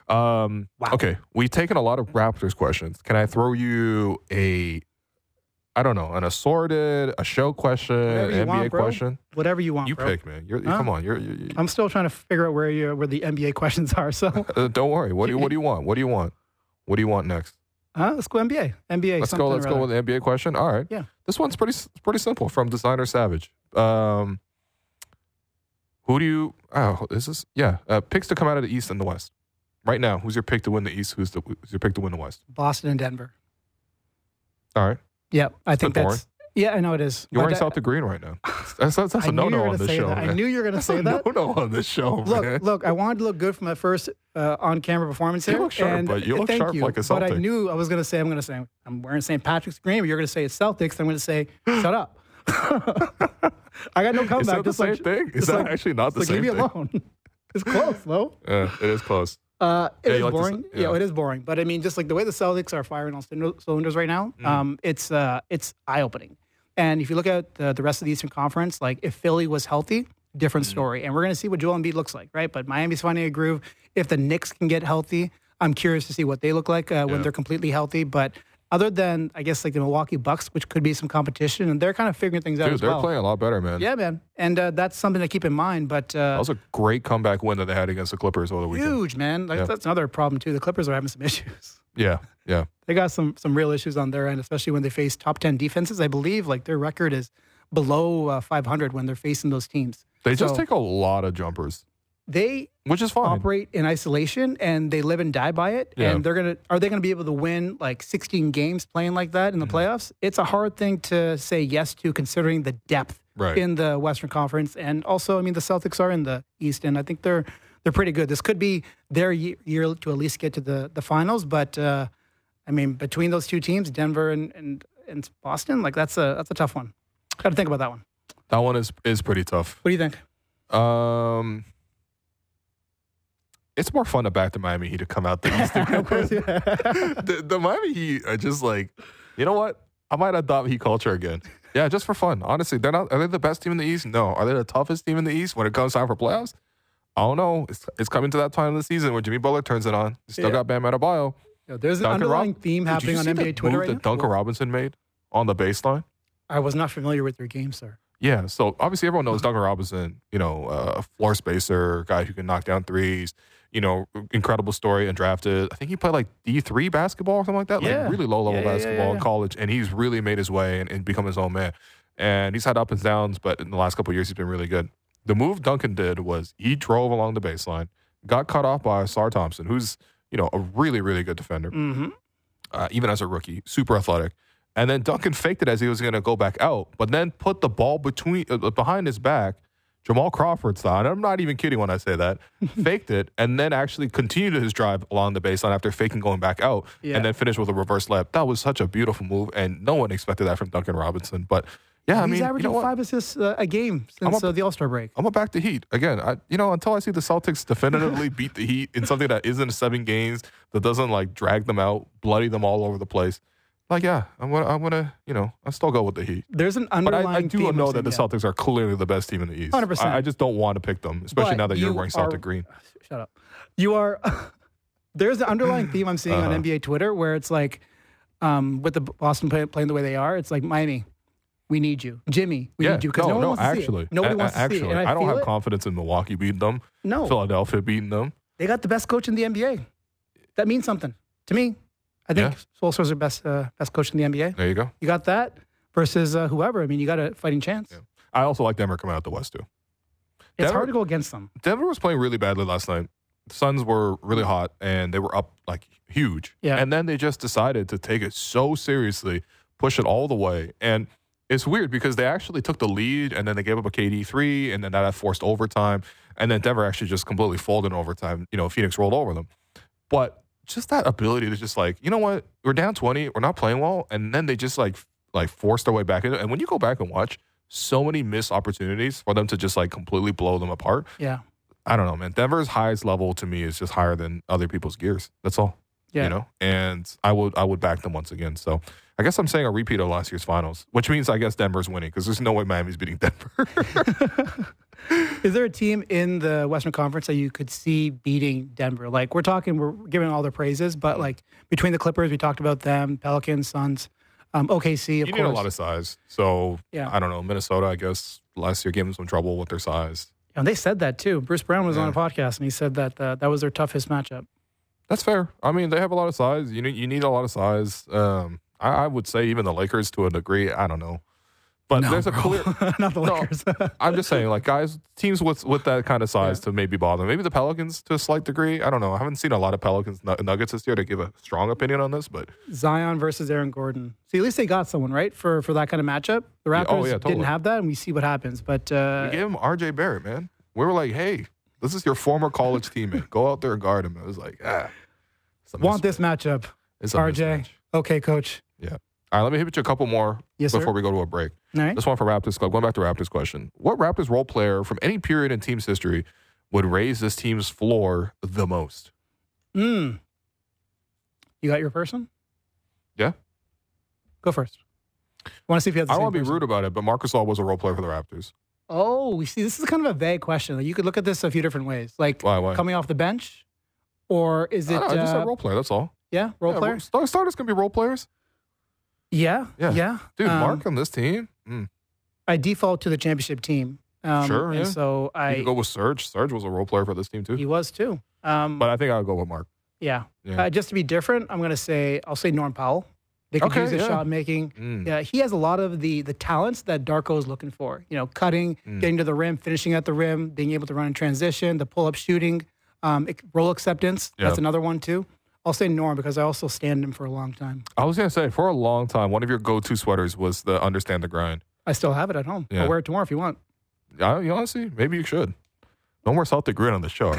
Um, wow. Okay, we've taken a lot of Raptors questions. Can I throw you a, I don't know, an assorted, a show question, an N B A want, question? Whatever you want, You bro. pick, man. You're, huh? Come on. You're, you're, I'm still trying to figure out where you where the N B A questions are. So uh, don't worry. What do you, what do you want? What do you want? What do you want next? Uh, let's go N B A. N B A. Let's go. Let's go with the N B A question. All right. Yeah. This one's pretty pretty simple from Designer Savage. Um, who do you? Oh, is this? Yeah. Uh, picks to come out of the East and the West. Right now, who's your pick to win the East? Who's, the, who's your pick to win the West? Boston and Denver. All right. Yeah, I think that's. Boring. Yeah, I know it is. You're wearing Celtic green right now. That's, that's, that's a no-no on this show. I knew you were going to say that. No-no on this show, look, man. Look, I wanted to look good for my first uh, on-camera performance here. You look sharp, and but you look sharp you, like a Celtic. But I knew I was going to say, I'm going to say, I'm wearing Saint Patrick's green, but you're going to say it's Celtics. I'm going to say, shut up. I got no comeback. Is that the just same like, thing? Is that like, actually not the like, same leave me thing? alone. It's close, though. Yeah, it is close. Uh, it yeah, is like boring. To, yeah. yeah, it is boring. But I mean, just like the way the Celtics are firing on cylinders right now, mm. um, it's uh, it's eye-opening. And if you look at the, the rest of the Eastern Conference, like if Philly was healthy, different mm. story. And we're going to see what Joel Embiid looks like, right? But Miami's finding a groove. If the Knicks can get healthy, I'm curious to see what they look like uh, when yeah. they're completely healthy. But other than, I guess, like the Milwaukee Bucks, which could be some competition, and they're kind of figuring things Dude, out as they're well. They're playing a lot better, man. Yeah, man. And uh, that's something to keep in mind. But uh, that was a great comeback win that they had against the Clippers over the weekend. Huge, man. Like, yeah. That's another problem, too. The Clippers are having some issues. Yeah, yeah. They got some some real issues on their end, especially when they face top ten defenses. I believe like their record is below uh, five hundred when they're facing those teams. They so just take a lot of jumpers. They which is fine. Operate in isolation and they live and die by it. Yeah. And they're gonna are they gonna be able to win like sixteen games playing like that in the mm-hmm. playoffs? It's a hard thing to say yes to considering the depth right. in the Western Conference. And also, I mean, the Celtics are in the East, and I think they're they're pretty good. This could be their year, year to at least get to the the finals, but. Uh, I mean, between those two teams, Denver and, and, and Boston, like that's a that's a tough one. Got to think about that one. That one is is pretty tough. What do you think? Um, it's more fun to back the Miami Heat to come out the Eastern Conference. the, the Miami Heat are just like, you know what? I might adopt Heat culture again. Yeah, just for fun. Honestly, they're not. Are they the best team in the East? No. Are they the toughest team in the East when it comes time for playoffs? I don't know. It's, it's coming to that time of the season where Jimmy Butler turns it on. You still Yeah. got Bam Adebayo. Yo, there's an Duncan underlying Rob- theme Dude, happening did on you N see B A the Twitter move right that now. Duncan Robinson made on the baseline? I was not familiar with your game, sir. Yeah, so obviously everyone knows Duncan Robinson, you know, uh, a floor spacer, guy who can knock down threes, you know, incredible story, undrafted. I think he played like D three basketball or something like that, Yeah. like really low-level Yeah, yeah, yeah, basketball yeah, in yeah. college, and he's really made his way and, and become his own man. And he's had ups and downs, but in the last couple of years, he's been really good. The move Duncan did was he drove along the baseline, got cut off by Sar Thompson, who's, you know, a really, really good defender, Mm-hmm. uh, even as a rookie, super athletic. And then Duncan faked it as he was going to go back out, but then put the ball between uh, behind his back, Jamal Crawford style. And I'm not even kidding when I say that. Faked it, and then actually continued his drive along the baseline after faking going back out, Yeah. and then finished with a reverse layup. That was such a beautiful move, and no one expected that from Duncan Robinson. But yeah, I He's mean, you averaging know what? five assists uh, a game I'm since a- uh, the All-Star break. I'm gonna back the Heat again. I, you know, until I see the Celtics definitively beat the Heat in something that isn't seven games, that doesn't like drag them out, bloody them all over the place. Like, yeah, I'm gonna, I'm gonna, you know, I still go with the Heat. There's an But underlying I, I do theme know I'm that the seeing, Celtics are clearly the best team in the East. one hundred percent. I, I just don't want to pick them, especially But now that you're you wearing Celtic are- green. yeah. Shut up. You are. There's an underlying theme I'm seeing on Uh-huh. N B A Twitter where it's like, um, with the Boston play, playing the way they are, it's like Miami, we need you. Jimmy, we yeah, need you because no, no one no, wants actually, to see it. Nobody a- wants to actually, see it. And I, I don't feel have it. confidence in Milwaukee beating them. No, Philadelphia beating them. they got the best coach in the N B A. That means something to me. I think Yeah. Solskjaer's the best uh, best coach in the N B A. There you go. You got that versus uh, whoever. I mean, you got a fighting chance. Yeah. I also like Denver coming out the West too. It's Denver- hard to go against them. Denver was playing really badly last night. The Suns were really hot and they were up like huge. Yeah. And then they just decided to take it so seriously, push it all the way. And it's weird because they actually took the lead and then they gave up a K D three and then that forced overtime. And then Denver actually just completely folded in overtime. You know, Phoenix rolled over them. But just that ability to just like, you know what? We're down twenty. We're not playing well. And then they just like like forced their way back in. And when you go back and watch, so many missed opportunities for them to just like completely blow them apart. Yeah. I don't know, man. Denver's highest level to me is just higher than other people's gears. That's all. Yeah. You know? And I would I would back them once again. So I guess I'm saying a repeat of last year's finals, which means I guess Denver's winning because there's no way Miami's beating Denver. Is there a team in the Western Conference that you could see beating Denver? Like we're talking, we're giving all their praises, but like between the Clippers, we talked about them, Pelicans, Suns, um, O K C, of you course. need a lot of size. So Yeah. I don't know. Minnesota, I guess last year gave them some trouble with their size. And they said that too. Bruce Brown was on a Yeah. podcast and he said that uh, that was their toughest matchup. That's fair. I mean, they have a lot of size. You need you need a lot of size. Um, I, I would say even the Lakers to a degree. I don't know, but No, there's a bro. clear. Not the No. Lakers. I'm just saying, like guys, teams with with that kind of size to maybe bother. Maybe the Pelicans to a slight degree. I don't know. I haven't seen a lot of Pelicans nu- Nuggets this year to give a strong opinion on this, but Zion versus Aaron Gordon. See, at least they got someone, right, for for that kind of matchup. The Yeah, Raptors oh, yeah, totally. didn't have that, and we see what happens. But we uh, gave him R J Barrett, man. We were like, hey, this is your former college teammate. Go out there and guard him. It was like, ah, it's a want mismatch. this matchup, It's a R J. mismatch. Okay, coach. Yeah. All right, let me hit you a couple more Yes, sir. before we go to a break. All right. This one for Raptors Club. Going back to Raptors question. What Raptors role player from any period in team's history would raise this team's floor the most? Mm. You got your person? Yeah. Go first. Want to see if you have the I same don't want to be person. rude about it, but Marcus All was a role player for the Raptors. Oh, we see. This is kind of a vague question. Like, you could look at this a few different ways. Like Why? Why? coming off the bench, or is it? I, don't know, I just uh, said role player. That's all. yeah, role Yeah, player. star- starters can be role players. Yeah, Yeah. yeah. Dude, Um, Mark on this team. Mm. I default to the championship team. Um, Sure, And yeah. so You I, can go with Serge. Serge was a role player for this team too. he was too. Um, But I think I'll go with Mark. yeah. Yeah. Uh, just to be different, I'm going to say I'll say Norm Powell. They could Okay, use his yeah. shot making. Mm. Yeah, he has a lot of the the talents that Darko is looking for. You know, cutting, Mm. getting to the rim, finishing at the rim, being able to run in transition, the pull up shooting, um, ec- role acceptance. Yeah. That's another one too. I'll say Norm because I also stand him for a long time. I was gonna say for a long time, one of your go-to sweaters was the "Understand the Grind." I still have it at home. Yeah. I'll wear it tomorrow if you want. I, you honestly, maybe you should. No more Celtic grin on the show,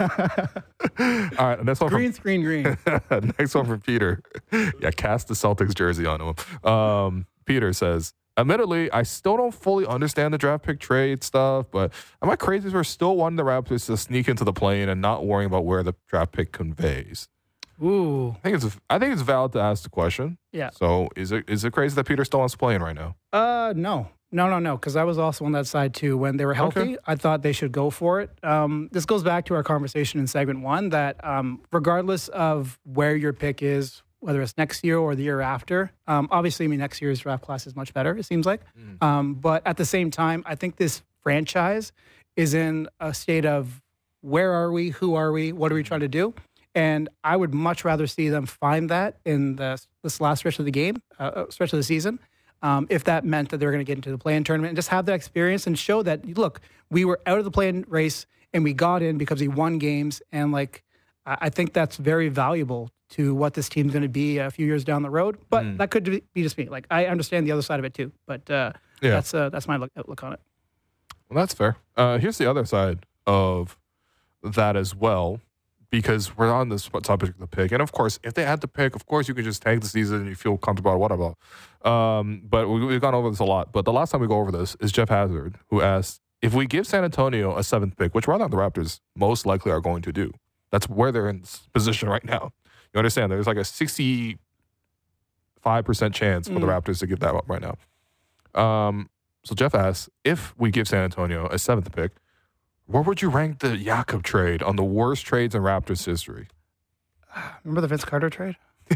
right? All right, next one. Green from, screen green. Next one from Peter. Yeah, cast the Celtics jersey on him. Um, Peter says, admittedly, I still don't fully understand the draft pick trade stuff, but am I crazy for still wanting the Raptors to sneak into the plane and not worrying about where the draft pick conveys? Ooh. I think it's I think it's valid to ask the question. Yeah. So is it is it crazy that Peter still wants to play in right now? Uh, no. No, no, no, because I was also on that side too. When they were healthy, Okay. I thought they should go for it. Um, this goes back to our conversation in segment one that um, regardless of where your pick is, whether it's next year or the year after, um, obviously, I mean, next year's draft class is much better, it seems like. Mm. Um, but at the same time, I think this franchise is in a state of where are we, who are we, what are we trying to do? And I would much rather see them find that in the, this last stretch of the game, uh, stretch of the season. Um, if that meant that they're going to get into the play-in tournament and just have that experience and show that, look, we were out of the play-in race and we got in because we won games. And, like, I think that's very valuable to what this team's going to be a few years down the road. But mm. that could be just me. Like, I understand the other side of it, too. But uh, yeah. that's uh, that's my look, outlook on it. Well, that's fair. Uh, here's the other side of that as well. Because we're on this topic of the pick. And, of course, if they had to pick, of course, you can just tank the season and you feel comfortable about whatever. Um, but we, we've gone over this a lot. But the last time we go over this is Jeff Hazard, who asked, if we give San Antonio a seventh pick, which right now the Raptors most likely are going to do, that's where they're in this position right now. You understand? There's like a sixty-five percent chance for mm. the Raptors to give that up right now. Um, so Jeff asks, if we give San Antonio a seventh pick, where would you rank the Jakob trade on the worst trades in Raptors history? Remember the Vince Carter trade?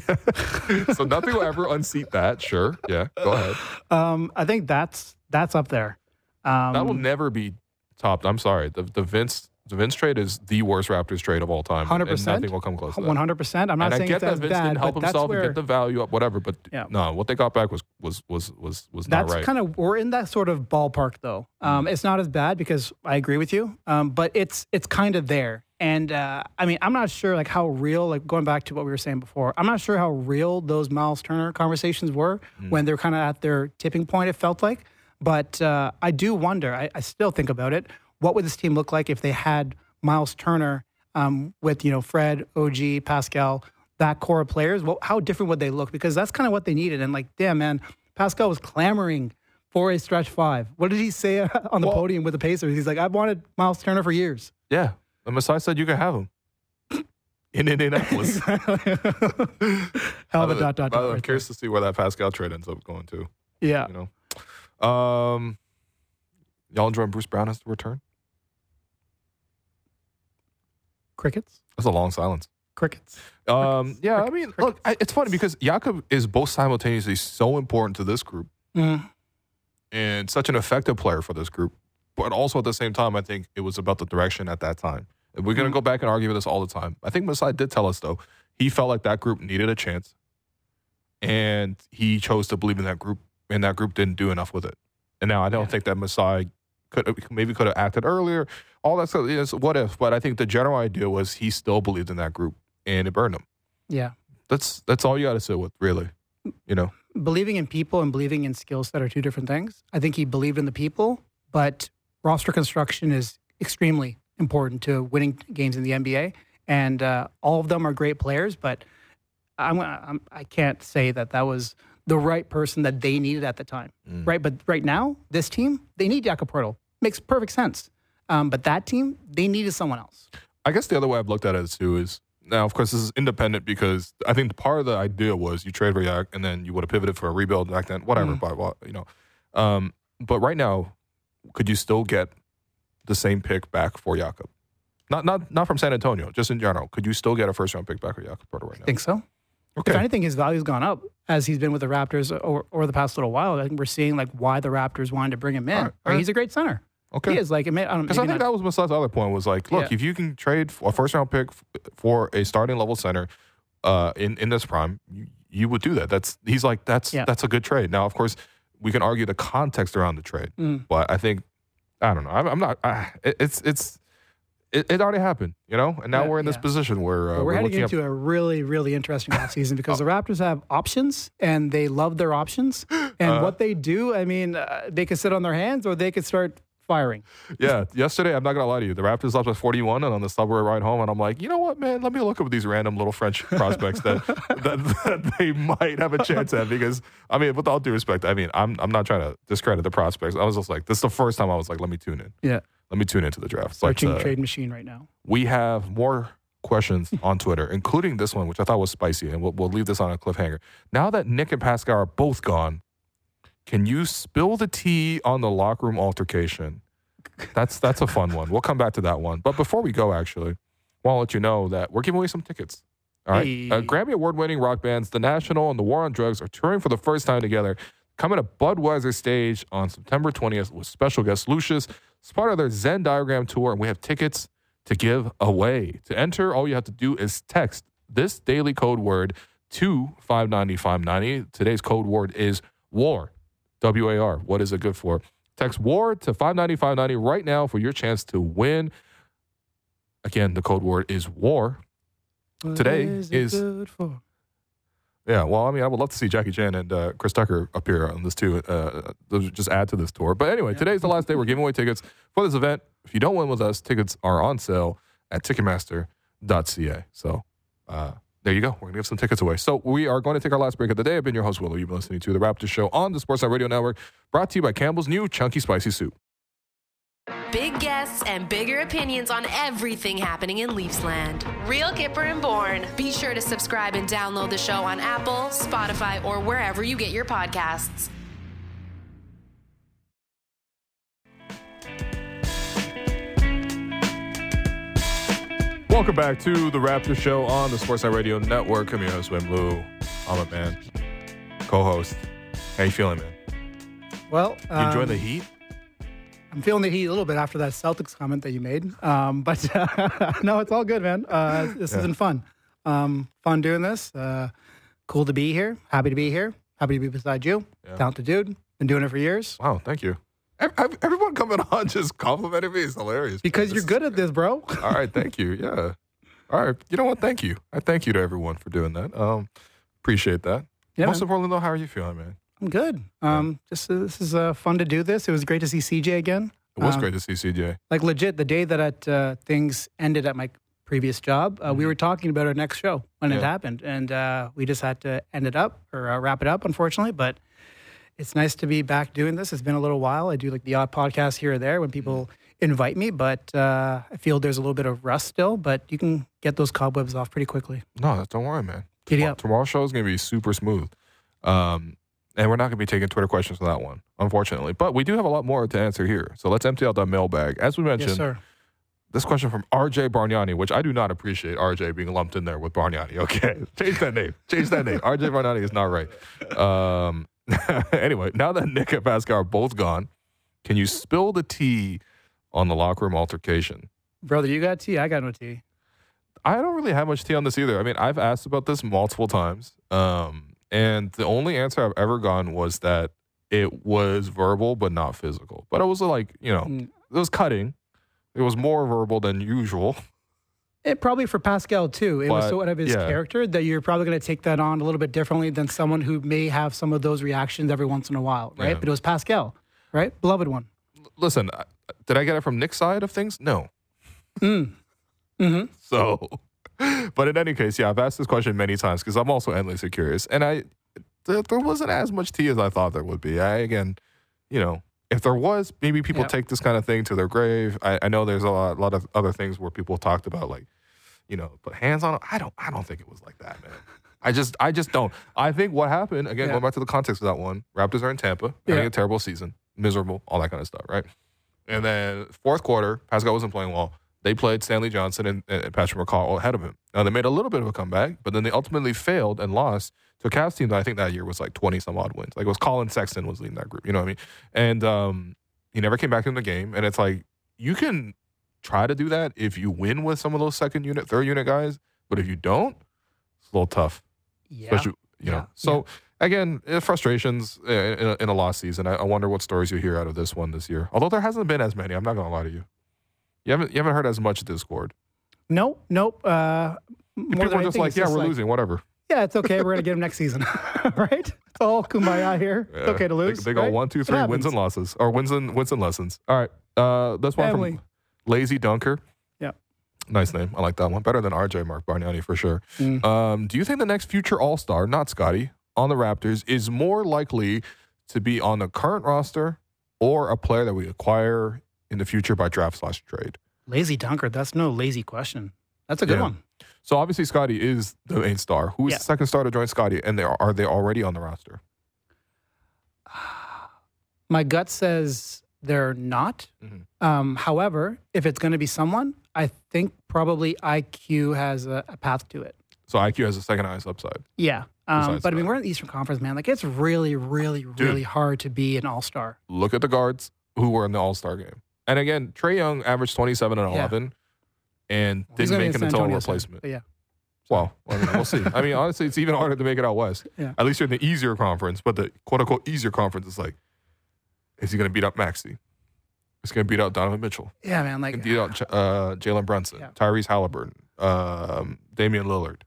So nothing will ever unseat that. Sure. Yeah. Go ahead. Um, I think that's that's up there. Um, that will never be topped. I'm sorry. The the Vince the Vince trade is the worst Raptors trade of all time. one hundred percent. And nothing will come close to that. one hundred percent. I'm not and saying I get that's that Vince bad, didn't help but that's himself where, and get the value up, whatever. But yeah. no, what they got back was was was was was not that's right. kind of we're in that sort of ballpark though. Um, mm. It's not as bad because I agree with you, um, but it's it's kind of there. And uh, I mean, I'm not sure like how real, like going back to what we were saying before, I'm not sure how real those Miles Turner conversations were mm. when they're kind of at their tipping point, it felt like. But uh, I do wonder, I, I still think about it, what would this team look like if they had Miles Turner um, with, you know, Fred, O G, Pascal, that core of players? Well, how different would they look? Because that's kind of what they needed. And like, damn, man, Pascal was clamoring for a stretch five. What did he say on the well, podium with the Pacers? He's like, I've wanted Miles Turner for years. Yeah. And Masai said you can have him in Indianapolis. Hell of a dot, dot, dot. I'm right curious there. to see where that Pascal trade ends up going to. Yeah. You know, um, y'all enjoying Bruce Brown as the return? Crickets? That's a long silence. Crickets. Um, Crickets. yeah, Crickets. I mean, Crickets. look, I, it's funny because Jakob is both simultaneously so important to this group Mm. and such an effective player for this group. But also at the same time, I think it was about the direction at that time. And we're going to go back and argue with this all the time. I think Masai did tell us, though, he felt like that group needed a chance. And he chose to believe in that group, and that group didn't do enough with it. And now I don't Yeah. think that Masai could maybe could have acted earlier. All that stuff is what if. But I think the general idea was he still believed in that group, and it burned him. Yeah. That's that's all you got to sit with, really. You know, Believing in people and believing in skill set are two different things. I think he believed in the people, but roster construction is extremely important to winning games in the N B A. And uh, all of them are great players, but I'm, I'm, I can't say that that was the right person that they needed at the time. Mm. Right? But right now, this team, they need Jakob Poeltl. Makes perfect sense. Um, but that team, they needed someone else. I guess the other way I've looked at it too is, now, of course, this is independent because I think part of the idea was you trade for Yak and then you would have pivoted for a rebuild back then, whatever. Mm. But, you know, um, but right now, could you still get the same pick back for Jakob? Not not not from San Antonio, just in general. Could you still get a first round pick back for Jakob Poeltl right now? I think so. Okay. If anything, his value's gone up as he's been with the Raptors over, over the past little while. I think we're seeing like why the Raptors wanted to bring him in. All right. Right? He's a great center. Okay. He is like, because I, I think that was Masai's other point was like, look, Yeah. if you can trade a first round pick for a starting level center uh, in in this prime, you, you would do that. That's he's like that's Yeah. that's a good trade. Now, of course, we can argue the context around the trade, Mm. but I think I don't know. I'm, I'm not. I, it's it's it, it already happened, you know, and now Yeah, we're in this yeah. position where uh, Well, we're, we're heading looking into up. a really, really interesting offseason because the Raptors have options and they love their options. And Uh, what they do, I mean, uh, they could sit on their hands or they could start firing. Yeah, yesterday, I'm not going to lie to you, the Raptors left at forty-one and on the subway ride home, and I'm like, you know what, man, let me look up these random little French prospects that, that that they might have a chance at because, I mean, with all due respect, I mean, I'm I'm not trying to discredit the prospects. I was just like, this is the first time I was like, let me tune in. Yeah. Let me tune into the draft. Searching But, uh, trade machine right now. we have more questions on Twitter, including this one, which I thought was spicy, and we'll, we'll leave this on a cliffhanger. Now that Nick and Pascal are both gone, can you spill the tea on the locker room altercation? That's that's a fun one. We'll come back to that one. But before we go, actually, I want to let you know that we're giving away some tickets. All right? Hey. Uh, Grammy Award-winning rock bands The National and The War on Drugs are touring for the first time together, coming to Budweiser stage on September twentieth with special guest Lucius. It's part of their Zen Diagram tour, and we have tickets to give away. To enter, all you have to do is text this daily code word to five ninety, five ninety. Today's code word is WAR. W A R. What is it good for? Text WAR to five ninety, five ninety right now for your chance to win. Again, the code word is WAR. What Today is it is- good for? Yeah, well, I mean, I would love to see Jackie Chan and uh, Chris Tucker appear on this too. Uh, those just add to this tour. But anyway, Yeah. today's the last day we're giving away tickets for this event. If you don't win with us, tickets are on sale at ticketmaster dot c a. So uh, there you go. We're going to give some tickets away. So we are going to take our last break of the day. I've been your host, Willow. You've been listening to The Raptors Show on the Sportsnet Radio Network, brought to you by Campbell's new Chunky Spicy Soup. Big guests and bigger opinions on everything happening in Leafsland. Real Kipper and Bourne. Be sure to subscribe and download the show on Apple, Spotify, or wherever you get your podcasts. Welcome back to The Raptors Show on the Sportsnet Radio Network. I'm your host, Wim Lou. I'm a man, co-host. How you feeling, man? Well, You enjoying um, the heat? I'm feeling the heat a little bit after that Celtics comment that you made. Um, but uh, no, it's all good, man. Uh, this Yeah. isn't fun. Um, fun doing this. Uh, cool to be here. Happy to be here. Happy to be beside you. Yeah. Talented dude. Been doing it for years. Wow, thank you. Ev- ev- Everyone coming on just complimenting me is hilarious. Because This you're is good at this, bro. All right, thank you. Yeah. All right. You know what? Thank you. I thank you to everyone for doing that. Um, appreciate that. Yeah, Most man. importantly, though, how are you feeling, man? I'm good. Um, just uh, this is uh, fun to do this. It was great to see C J again. It was Um, great to see C J. Like legit, the day that it, uh, things ended at my previous job, uh, we were talking about our next show when it Mm-hmm. Yeah. happened, and uh, we just had to end it up or uh, wrap it up, unfortunately. But it's nice to be back doing this. It's been a little while. I do like the odd podcast here or there when people Mm-hmm. invite me, but uh, I feel there's a little bit of rust still. But you can get those cobwebs off pretty quickly. No, don't worry, man. Giddy Tomorrow- up. Tomorrow's show is going to be super smooth. Um, and we're not going to be taking Twitter questions for that one, unfortunately. But we do have a lot more to answer here. So let's empty out that mailbag. As we mentioned, Yes, sir. this question from R J Bargnani, which I do not appreciate R J being lumped in there with Bargnani. Okay, change that name. Change that name. R J Bargnani is not right. Um, anyway, now that Nick and Pascal are both gone, can you spill the tea on the locker room altercation? Brother, you got tea. I got no tea. I don't really have much tea on this either. I mean, I've asked about this multiple times, um, and the only answer I've ever gotten was that it was verbal but not physical. But it was like, you know, Mm. it was cutting. It was more verbal than usual. It probably for Pascal too. It was But, sort of his yeah. character that you're probably going to take that on a little bit differently than someone who may have some of those reactions every once in a while, right? Yeah. But it was Pascal, right? Beloved one. Listen, I- did I get it from Nick's side of things? No. Mm. Mm-hmm. So, but in any case, yeah, I've asked this question many times because I'm also endlessly curious. And I, th- there wasn't as much tea as I thought there would be. I, again, you know, if there was, maybe people Yeah. take this kind of thing to their grave. I, I know there's a lot, lot of other things where people talked about, like, you know, put hands on it. I don't, I don't think it was like that, man. I just, I just don't. I think what happened, again, Yeah. going back to the context of that one, Raptors are in Tampa, having Yeah. a terrible season, miserable, all that kind of stuff, right? And then fourth quarter, Pascal wasn't playing well. They played Stanley Johnson and, and Patrick McCall ahead of him. Now, they made a little bit of a comeback, but then they ultimately failed and lost to a Cavs team that I think that year was like twenty-some odd wins. Like, it was Colin Sexton was leading that group, you know what I mean? And um, he never came back in the game. And it's like, you can try to do that if you win with some of those second unit, third unit guys, but if you don't, it's a little tough. Yeah. Especially, you know. Yeah. So, again, uh, frustrations uh, in a, in a lost season. I, I wonder what stories you hear out of this one this year. Although there hasn't been as many. I'm not going to lie to you. You haven't you haven't heard as much Discord. Nope. Nope. Uh, more People than are just anything, like, it's yeah, just we're like, losing, whatever. Yeah, it's okay. We're going to get him next season. Right? It's all kumbaya here. It's okay to lose. They, they go right? one, two, It three, wins happens. and losses, or wins and wins and lessons. All right, uh, that's one Family. from Lazy Dunker. Yeah. Nice name. I like that one. Better than R J Mark Bargnani for sure. Mm. Um, do you think the next future All Star, not Scotty, on the Raptors is more likely to be on the current roster or a player that we acquire in the future by draft slash trade? Lazy dunker. That's no lazy question. That's a good Yeah. one. So obviously Scotty is the main star. Who is Yeah. the second star to join Scotty? And they are, are they already on the roster? My gut says they're not. Mhm. Um, however, if it's going to be someone, I think probably I Q has a, a path to it. So I Q has a second highest upside. Yeah. Um, Besides but I mean, that. we're in the Eastern Conference, man. Like, it's really, really, really hard to be an all-star. Look at the guards who were in the All Star game. And again, Trae Young averaged twenty-seven and Yeah. eleven and He's didn't gonna be make in it San until a Antonio soon, replacement. But yeah. Well, I mean, we'll see. I mean, honestly, it's even harder to make it out west. Yeah. At least you're in the easier conference, but the quote unquote easier conference is like, is he going to beat up Maxey? Is he going to beat out Donovan Mitchell? Yeah, man. Like, He can beat out uh, Jalen Brunson, Yeah. Tyrese Halliburton, um, Damian Lillard.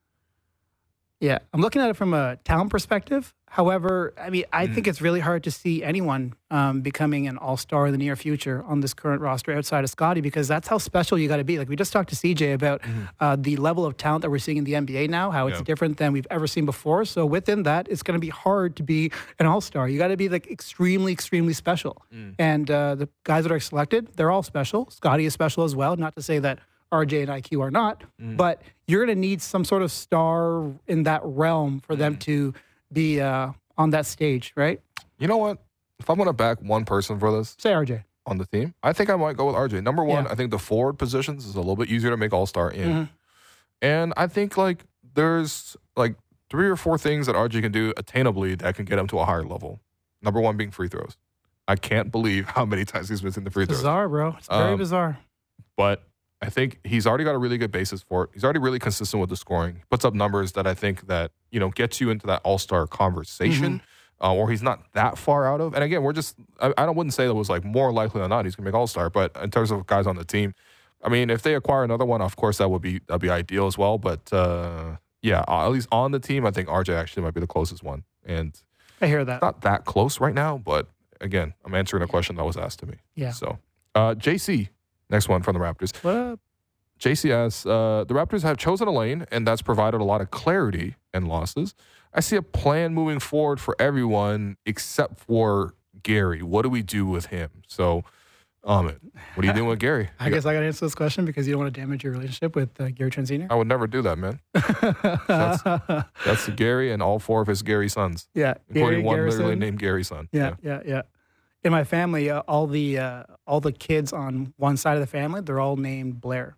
yeah, I'm looking at it from a talent perspective. However, I mean, I Mm. think it's really hard to see anyone um, becoming an all-star in the near future on this current roster outside of Scotty, because that's how special you got to be. Like, we just talked to C J about uh, the level of talent that we're seeing in the N B A now, how it's Yeah. different than we've ever seen before. So within that, it's going to be hard to be an all-star. You got to be like extremely, extremely special. And uh, the guys that are selected, they're all special. Scotty is special as well. Not to say that R J and I Q are not, but you're going to need some sort of star in that realm for them to be uh, on that stage, right? You know what? If I'm going to back one person for this Say R J. on the team, I think I might go with R J. Number one, Yeah. I think the forward positions is a little bit easier to make All Star in. Mhm. And I think like there's like three or four things that R J can do attainably that can get him to a higher level. Number one being free throws. I can't believe how many times he's missing the free throws. Bizarre, bro. It's very Um, bizarre. But I think he's already got a really good basis for it. He's already really consistent with the scoring. He puts up numbers that I think that, you know, gets you into that all-star conversation, uh, or he's not that far out of. And again, we're just, I, I don't wouldn't say that was like more likely than not he's going to make all-star, but in terms of guys on the team, I mean, if they acquire another one, of course, that would be, that'd be ideal as well. But uh, yeah, uh, at least on the team, I think R J actually might be the closest one. And I hear that. not that close right now, but again, I'm answering a question that was asked to me. Yeah. So, uh, J C, next one from the Raptors. What up? J C asks, uh, the Raptors have chosen a lane, and that's provided a lot of clarity and losses. I see a plan moving forward for everyone except for Gary. What do we do with him? So, Amit, what are you doing with Gary? I guess I got to answer this question because you don't want to damage your relationship with uh, Gary Trent Senior I would never do that, man. That's, that's Gary and all four of his Gary sons, yeah, including Gary one Garrison. literally named Gary son. Yeah, yeah, yeah. In my family, uh, all the uh, all the kids on one side of the family, they're all named Blair.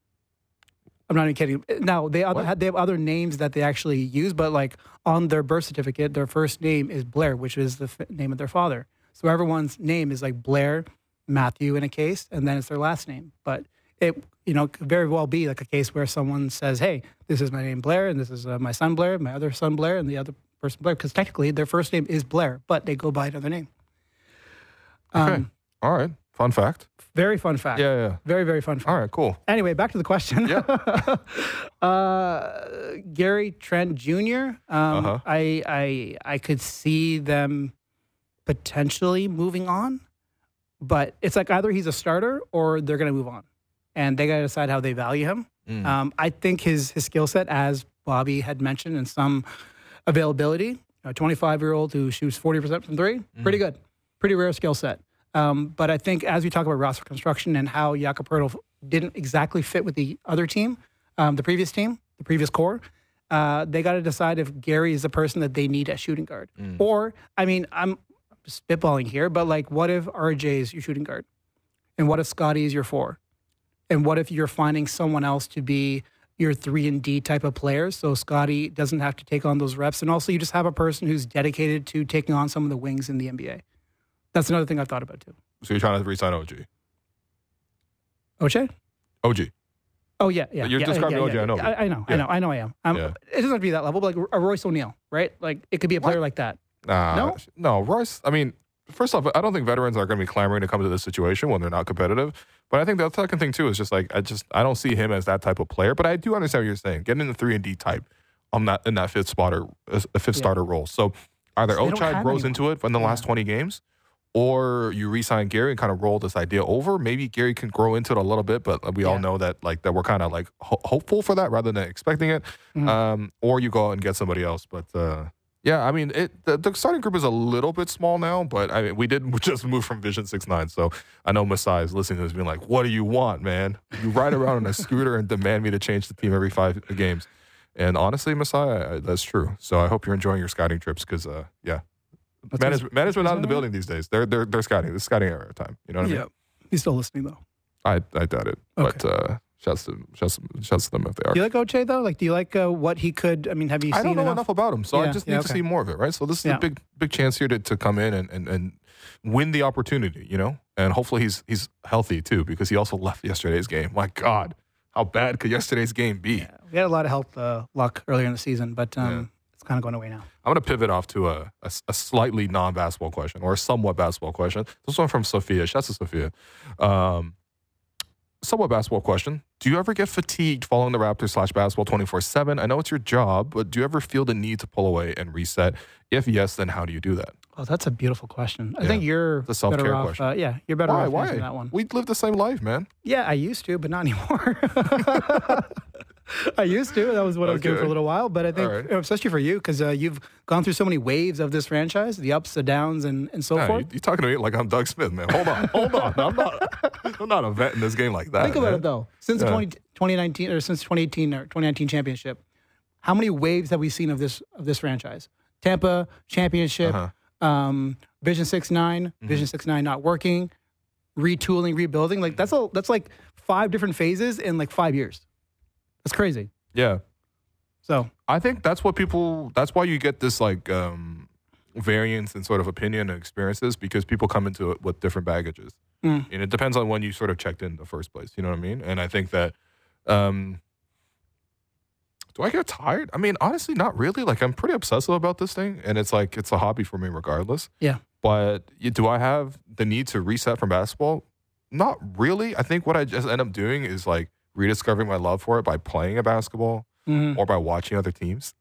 I'm not even kidding. Now they other, What? they have other names that they actually use, but like on their birth certificate, their first name is Blair, which is the f- name of their father. So everyone's name is like Blair, Matthew in a case, and then it's their last name. But it, you know, could very well be like a case where someone says, "Hey, this is my name Blair, and this is uh, my son Blair, my other son Blair, and the other person Blair," because technically their first name is Blair, but they go by another name. Okay. Um, All right. Fun fact. very fun fact. Yeah, yeah. Very, very fun fact. All right, cool. Anyway, back to the question. Yeah. uh, Gary Trent Junior Um, Uh-huh. I, I, I could see them potentially moving on, but it's like either he's a starter or they're going to move on, and they got to decide how they value him. Mm. Um, I think his his skill set, as Bobby had mentioned, and some availability, a twenty-five year old who shoots forty percent from three, pretty good, pretty rare skill set. Um, but I think as we talk about roster construction and how Jakob Poeltl didn't exactly fit with the other team, um, the previous team, the previous core, uh, they got to decide if Gary is the person that they need at shooting guard. Mm. Or, I mean, I'm spitballing here, but like, what if R J is your shooting guard? And what if Scotty is your four? And what if you're finding someone else to be your three and D type of player, so Scotty doesn't have to take on those reps, and also you just have a person who's dedicated to taking on some of the wings in the N B A. That's another thing I've thought about too. So you're trying to re-sign O G? Oche? O G. Oh yeah, yeah. You're yeah, describing yeah, O J, yeah. I know. I, I know, Yeah. I know, I know, I am. Um, Yeah. It doesn't have to be that level, but like a Royce O'Neal, right? Like it could be a player like that. Nah, No? no, Royce. I mean, first off, I don't think veterans are going to be clamoring to come to this situation when they're not competitive. But I think the second thing too is just like I just I don't see him as that type of player. But I do understand what you're saying. Getting in the three and D type, I'm not in that fifth spotter, a fifth Yeah. starter role. So Either So they don't Ochai have grows anyone. into it in the Yeah. last twenty games, or you re-sign Gary and kind of roll this idea over. Maybe Gary can grow into it a little bit, but we all Yeah. know that like that we're kind of like ho- hopeful for that rather than expecting it. Mhm. Um, or you go out and get somebody else. But uh, yeah, I mean, it the, the starting group is a little bit small now, but I mean, we did just move from Vision six nine, so I know Masai is listening to this being like, what do you want, man? You ride around on a scooter and demand me to change the team every five games. And honestly, Masai, I, that's true. So I hope you're enjoying your scouting trips because, uh, yeah. What's Management, his- management what's not in the his name? building these days. They're they're they're scouting. This is scouting era time. You know what I mean? Yeah. He's still listening, though. I I doubt it. But uh, shouts to shouts, shouts to them if they are. Do you like Ochai, though? Like, do you like uh, what he could, I mean, have you I seen don't know enough, enough? about him, so I Yeah, just yeah, need to okay. see more of it. Right. So this is Yeah. a big big chance here to, to come in and, and and win the opportunity. You know, and hopefully he's he's healthy too because he also left yesterday's game. My God, how bad could yesterday's game be? Yeah. We had a lot of health uh, luck earlier in the season, but um, Yeah. it's kind of going away now. I'm going to pivot off to a, a, a slightly non-basketball question or a somewhat basketball question. This one from Sophia. Shouts to Sophia. Um, somewhat basketball question. Do you ever get fatigued following the Raptors slash basketball twenty-four seven? I know it's your job, but do you ever feel the need to pull away and reset? If yes, then how do you do that? Oh, that's a beautiful question. I Yeah. think you're It's a self-care better off. question. Uh, yeah, you're better Why? off Why? answering that one. We live the same life, man. Yeah, I used to, but not anymore. I used to. That was what I was doing for Okay. a little while. But I think, All right. especially for you, because uh, you've gone through so many waves of this franchise, the ups, the downs, and, and so Yeah, forth. you, you're talking to me like I'm Doug Smith, man. Hold on, hold on. I'm not. I'm not a vet in this game like that. Think about man. it, though. Since Yeah. the twenty, twenty nineteen or since twenty eighteen or twenty nineteen championship, how many waves have we seen of this of this franchise? Tampa championship, Uh-huh. um, Vision six nine, Vision six nine not working, retooling, rebuilding. Like that's a that's like five different phases in like five years. That's crazy. Yeah. So I think that's what people. That's why you get this like um, variance in sort of opinion and experiences because people come into it with different baggages, Mm. and it depends on when you sort of checked in the first place. You know what I mean? And I think that. Um, do I get tired? I mean, honestly, not really. Like I'm pretty obsessive about this thing, and it's like it's a hobby for me, regardless. yeah, But y- do I have the need to reset from basketball? Not really. I think what I just end up doing is like rediscovering my love for it by playing a basketball Mhm. or by watching other teams.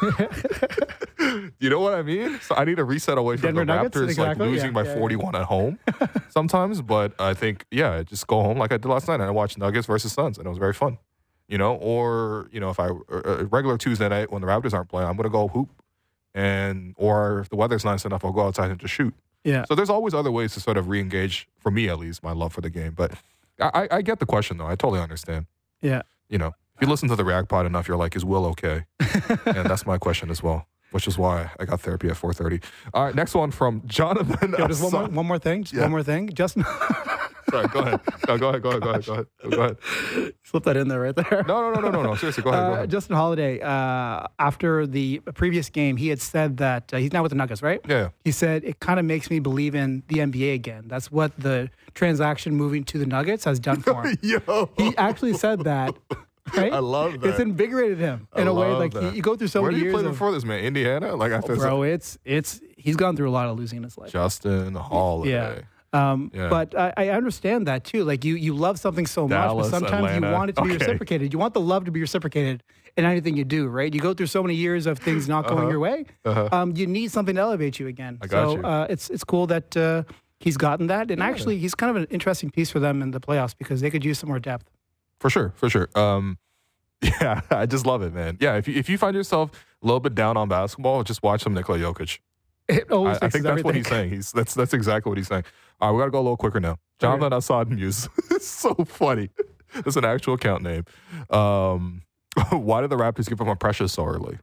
You know what I mean? So I need to reset away from Denver the Nuggets? Raptors Exactly. like losing Yeah, by yeah, yeah. forty-one at home sometimes. But I think, yeah, I just go home like I did last night and I watched Nuggets versus Suns and it was very fun. You know, or, you know, if I, a regular Tuesday night when the Raptors aren't playing, I'm going to go hoop. And, or if the weather's nice enough, I'll go outside and just shoot. yeah. So there's always other ways to sort of re-engage, for me at least, my love for the game. But I, I- I get the question, though. I totally understand. Yeah. You know, if you listen to the React Pod enough, you're like, is Will okay? And that's my question as well, which is why I got therapy at four thirty. All right, next one from Jonathan. Yo, just one more, one more thing. Just Yeah. one more thing. Justin, Sorry, go ahead. No, go ahead, go ahead, go ahead, go ahead. Go ahead. slip that in there right there. No, no, no, no, no, no. Seriously, go ahead, go Uh, ahead. Justin Holiday, uh, after the previous game, he had said that uh, he's now with the Nuggets, right? Yeah. He said, it kind of makes me believe in the N B A again. That's what the transaction moving to the Nuggets has done for him. Yo. He actually said that, right? I love that. It's invigorated him in I a way. love Like, that. you, you go through so Where many did he years play of, before this, man? Indiana? Like after bro, it's, it's, he's gone through a lot of losing in his life. Justin Holiday. Yeah. Um, Yeah. But I, I understand that too. Like you, you love something so Dallas, much, but sometimes Atlanta. you want it to be Okay. reciprocated. You want the love to be reciprocated in anything you do, right? You go through so many years of things not going Uh-huh. your way. Uh-huh. Um, you need something to elevate you again. I got so you. Uh, it's it's cool that uh, he's gotten that, and actually he's kind of an interesting piece for them in the playoffs because they could use some more depth. For sure, for sure. Um, yeah, I just love it, man. Yeah, if you, if you find yourself a little bit down on basketball, just watch some Nikola Jokic. It always I, I fixes think that's what he's everything. saying. He's that's that's exactly what he's saying. All right, we got to go a little quicker now. Jonathan Assad Muse. It's so funny. That's an actual account name. Um, why did the Raptors give up on Precious so early?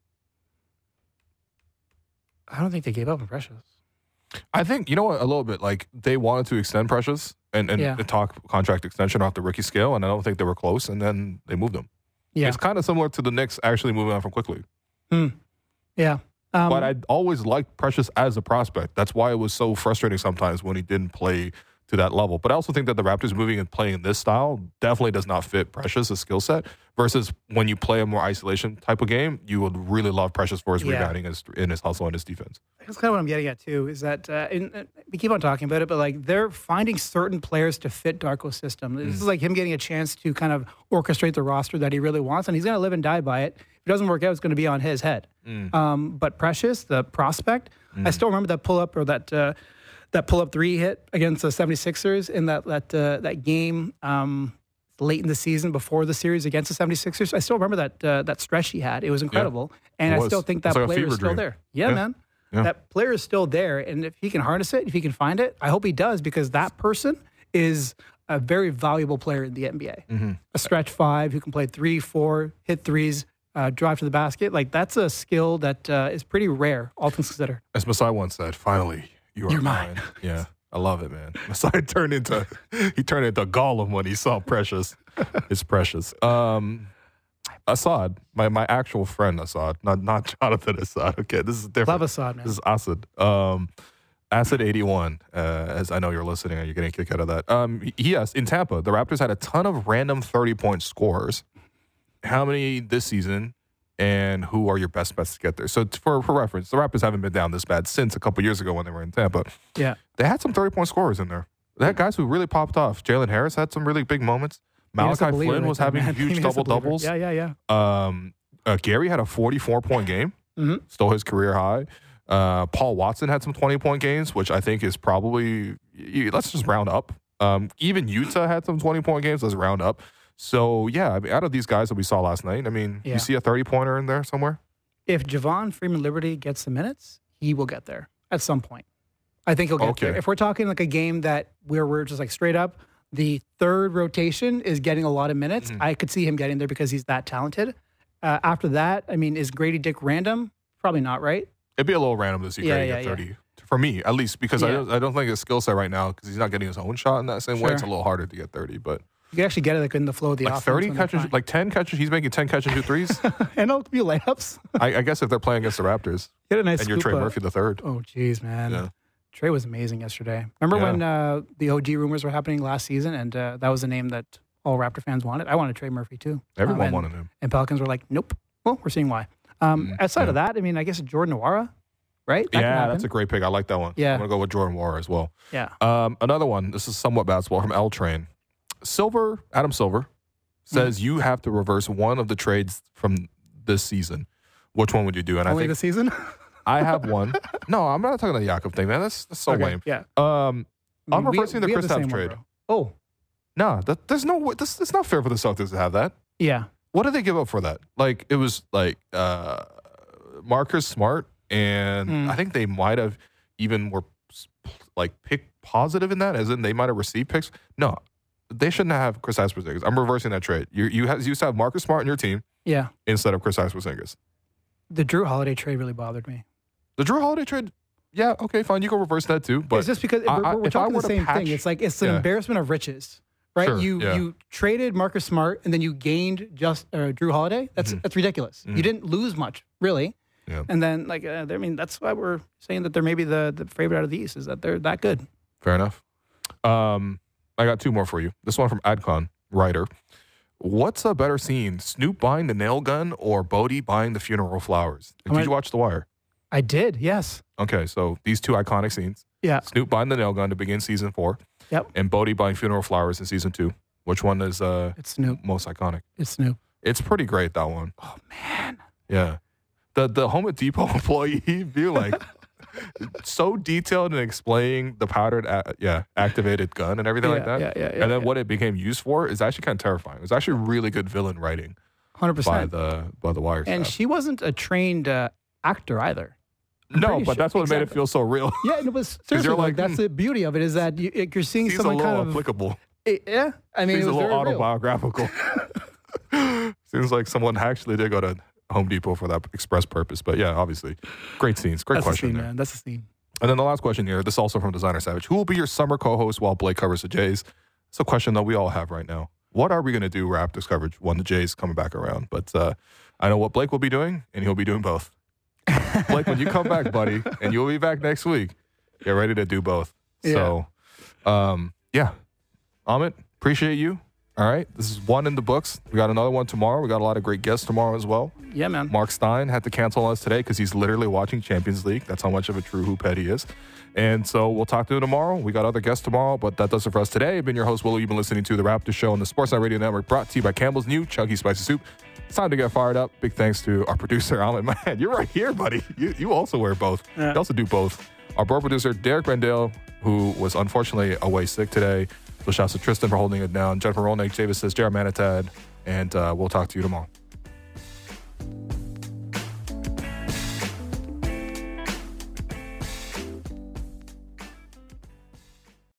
I don't think they gave up on Precious. I think, you know what, a little bit. Like, they wanted to extend Precious and, and Yeah. talk contract extension off the rookie scale, and I don't think they were close, and then they moved him. Yeah, It's kind of similar to the Knicks actually moving on from Quickly. yeah. Um, But I always liked Precious as a prospect. That's why it was so frustrating sometimes when he didn't play to that level. But I also think that the Raptors moving and playing in this style definitely does not fit Precious' skill set. Versus when you play a more isolation type of game, you would really love Precious for his Yeah. rebounding, his, in his hustle, and his defense. That's kind of what I'm getting at too. Is that uh, and, uh, we keep on talking about it, but like they're finding certain players to fit Darko's system. This Mm. is like him getting a chance to kind of orchestrate the roster that he really wants, and he's going to live and die by it. If it doesn't work out, it's going to be on his head. Mm. Um, but Precious, the prospect, I still remember that pull up or that uh, that pull up three hit against the 76ers in that that uh, that game. Um, late in the season before the series against the 76ers. I still remember that uh, that stretch he had. It was incredible. And It I was. still think It's that like a player fever is still dream. there. Yeah, Yeah. man. Yeah. That player is still there. And if he can harness it, if he can find it, I hope he does because that person is a very valuable player in the N B A. Mm-hmm. A stretch five who can play three, four, hit threes, uh, drive to the basket. Like that's a skill that uh, is pretty rare, all things considered. As Masai once said, finally, you are You're mine. mine. Yeah, I love it, man. Masai turned into, he turned into Gollum when he saw Precious. It's Precious. Um, Assad, my, my actual friend Assad, not not Jonathan Assad. Okay, this is different. Love Assad, man. This is Assad. Um, Acid eighty-one, uh, as I know you're listening and you're getting a kick out of that. Um, yes, in Tampa, the Raptors had a ton of random thirty-point scorers. How many this season, and who are your best bets to get there? So t- for, for reference, the Raptors haven't been down this bad since a couple years ago when they were in Tampa. Yeah. They had some thirty-point scorers in there. They had guys who really popped off. Jalen Harris had some really big moments. Malachi Flynn was having huge double-doubles. Yeah, yeah, yeah. Um, uh, Gary had a forty-four point game, Mhm. stole his career high. Uh, Paul Watson had some twenty-point games, which I think is probably, y- let's just round up. Um, even Utah had some twenty-point games. Let's round up. So, yeah, I mean, out of these guys that we saw last night, I mean, Yeah. you see a thirty-pointer in there somewhere? If Javon Freeman Liberty gets the minutes, he will get there at some point. I think he'll get Okay. there. If we're talking like a game that where we're just like straight up, the third rotation is getting a lot of minutes, Mm-hmm. I could see him getting there because he's that talented. Uh, after that, I mean, is Grady Dick random? Probably not, right? It'd be a little random to see Yeah, Grady yeah, get yeah. thirty. For me, at least, because I, Yeah. don't, I don't think his skill set right now, because he's not getting his own shot in that same way, Sure. it's a little harder to get thirty. But You can actually get it like in the flow of the like offense. thirty when they're catches, fine. like ten catches, he's making ten catches, two threes. and a few layups. I, I guess if they're playing against the Raptors Get a nice and you're scoop Trey up. Murphy the third. Oh, geez, man. Yeah. Trey was amazing yesterday. Remember Yeah. when uh, the O G rumors were happening last season, and uh, that was a name that all Raptor fans wanted? I wanted Trey Murphy too. Everyone Um, and, wanted him. And Pelicans were like, nope. Well, we're seeing why. Um, Mm, outside yeah. of that, I mean, I guess Jordan Nwora, right? That can Yeah, happen. that's a great pick. I like that one. Yeah. I'm going to go with Jordan Nwora as well. Yeah. Um, another one, this is somewhat basketball from L Train. Silver, Adam Silver, says Mm-hmm. you have to reverse one of the trades from this season. Which one would you do? And Only I think the season? I have one. No, I'm not talking the Jakob thing, man. That's, that's so Okay, lame. Yeah. Um, I I'm mean, we- reversing the we have Kristaps same one, trade. bro. Oh, No, that, there's no way. This, it's not fair for the Celtics to have that. yeah. What did they give up for that? Like, it was like uh, Marcus Smart, and Mm. I think they might have even were like pick positive in that, as in they might have received picks. No, they shouldn't have Chris Porzingis. I'm reversing that trade. You you, have, you used to have Marcus Smart in your team Yeah. instead of Chris Porzingis. The Drew Holiday trade really bothered me. The Drew Holiday trade, yeah, okay, fine. You can reverse that too. But it's just because I- we're, I- we're if I talking were the to same patch- thing. It's like it's an Yeah. embarrassment of riches, right? Sure, you yeah. you traded Marcus Smart and then you gained just uh, Drew Holiday. That's that's ridiculous. You didn't lose much, really. Mm-hmm. Yeah. And then like uh, I mean, that's why we're saying that they're maybe the the favorite out of the East is that they're that good. fair enough. Um, I got two more for you. This one from Adcon, writer. What's a better scene, Snoop buying the nail gun or Bodie buying the funeral flowers? Did gonna- you watch The Wire? I did, yes, Okay, so these two iconic scenes. yeah, Snoop buying the nail gun to begin season four. Yep. And Bodie buying funeral flowers in season two. Which one is uh, it's Snoop, most iconic? it's Snoop. It's pretty great, that one. Oh man, Yeah. The the Home Depot employee be like so detailed in explaining the powdered a- yeah, activated gun and everything like Yeah, that. yeah, yeah, yeah, and then yeah. what it became used for is actually kind of terrifying. It was actually really good villain writing hundred by percent. the by the Wire And staff. she wasn't a trained uh, actor either. no, pretty but sure- that's what made it exactly. feel so real. Yeah, and it was seriously you're like, like, that's the beauty of it is that you, you're seeing He's a someone little kind of applicable. eh, yeah. I mean, He's it a was little very real. autobiographical. Seems like someone actually did go to Home Depot for that express purpose. But yeah, obviously, great scenes. Great That's the question scene, there. man. That's the scene. And then the last question here, this also from Designer Savage. Who will be your summer co-host while Blake covers the Jays? It's a question that we all have right now. What are we going to do Raptors coverage when the Jays coming back around? But uh, I know what Blake will be doing, and he'll be doing both. Blake, when you come back, buddy, and you'll be back next week, get ready to do both. So Um, yeah. Amit, appreciate you. All right. This is one in the books. We got another one tomorrow. We got a lot of great guests tomorrow as well. Yeah, man. Mark Stein had to cancel on us today because he's literally watching Champions League. That's how much of a true hoop head he is. And so we'll talk to him tomorrow. We got other guests tomorrow, but that does it for us today. I've been your host, Willow. You've been listening to The Raptor Show on the Sportsnet Radio Network, brought to you by Campbell's new Chunky Spicy Soup. It's time to get fired up. Big thanks to our producer, Alan. Man, you're right here, buddy. You you also wear both. Yeah. You also do both. Our board producer, Derek Rendale, who was unfortunately away sick today. So shouts to Tristan for holding it down. Jennifer Rolnick, Javis says, Jared Manatad, and uh, we'll talk to you tomorrow.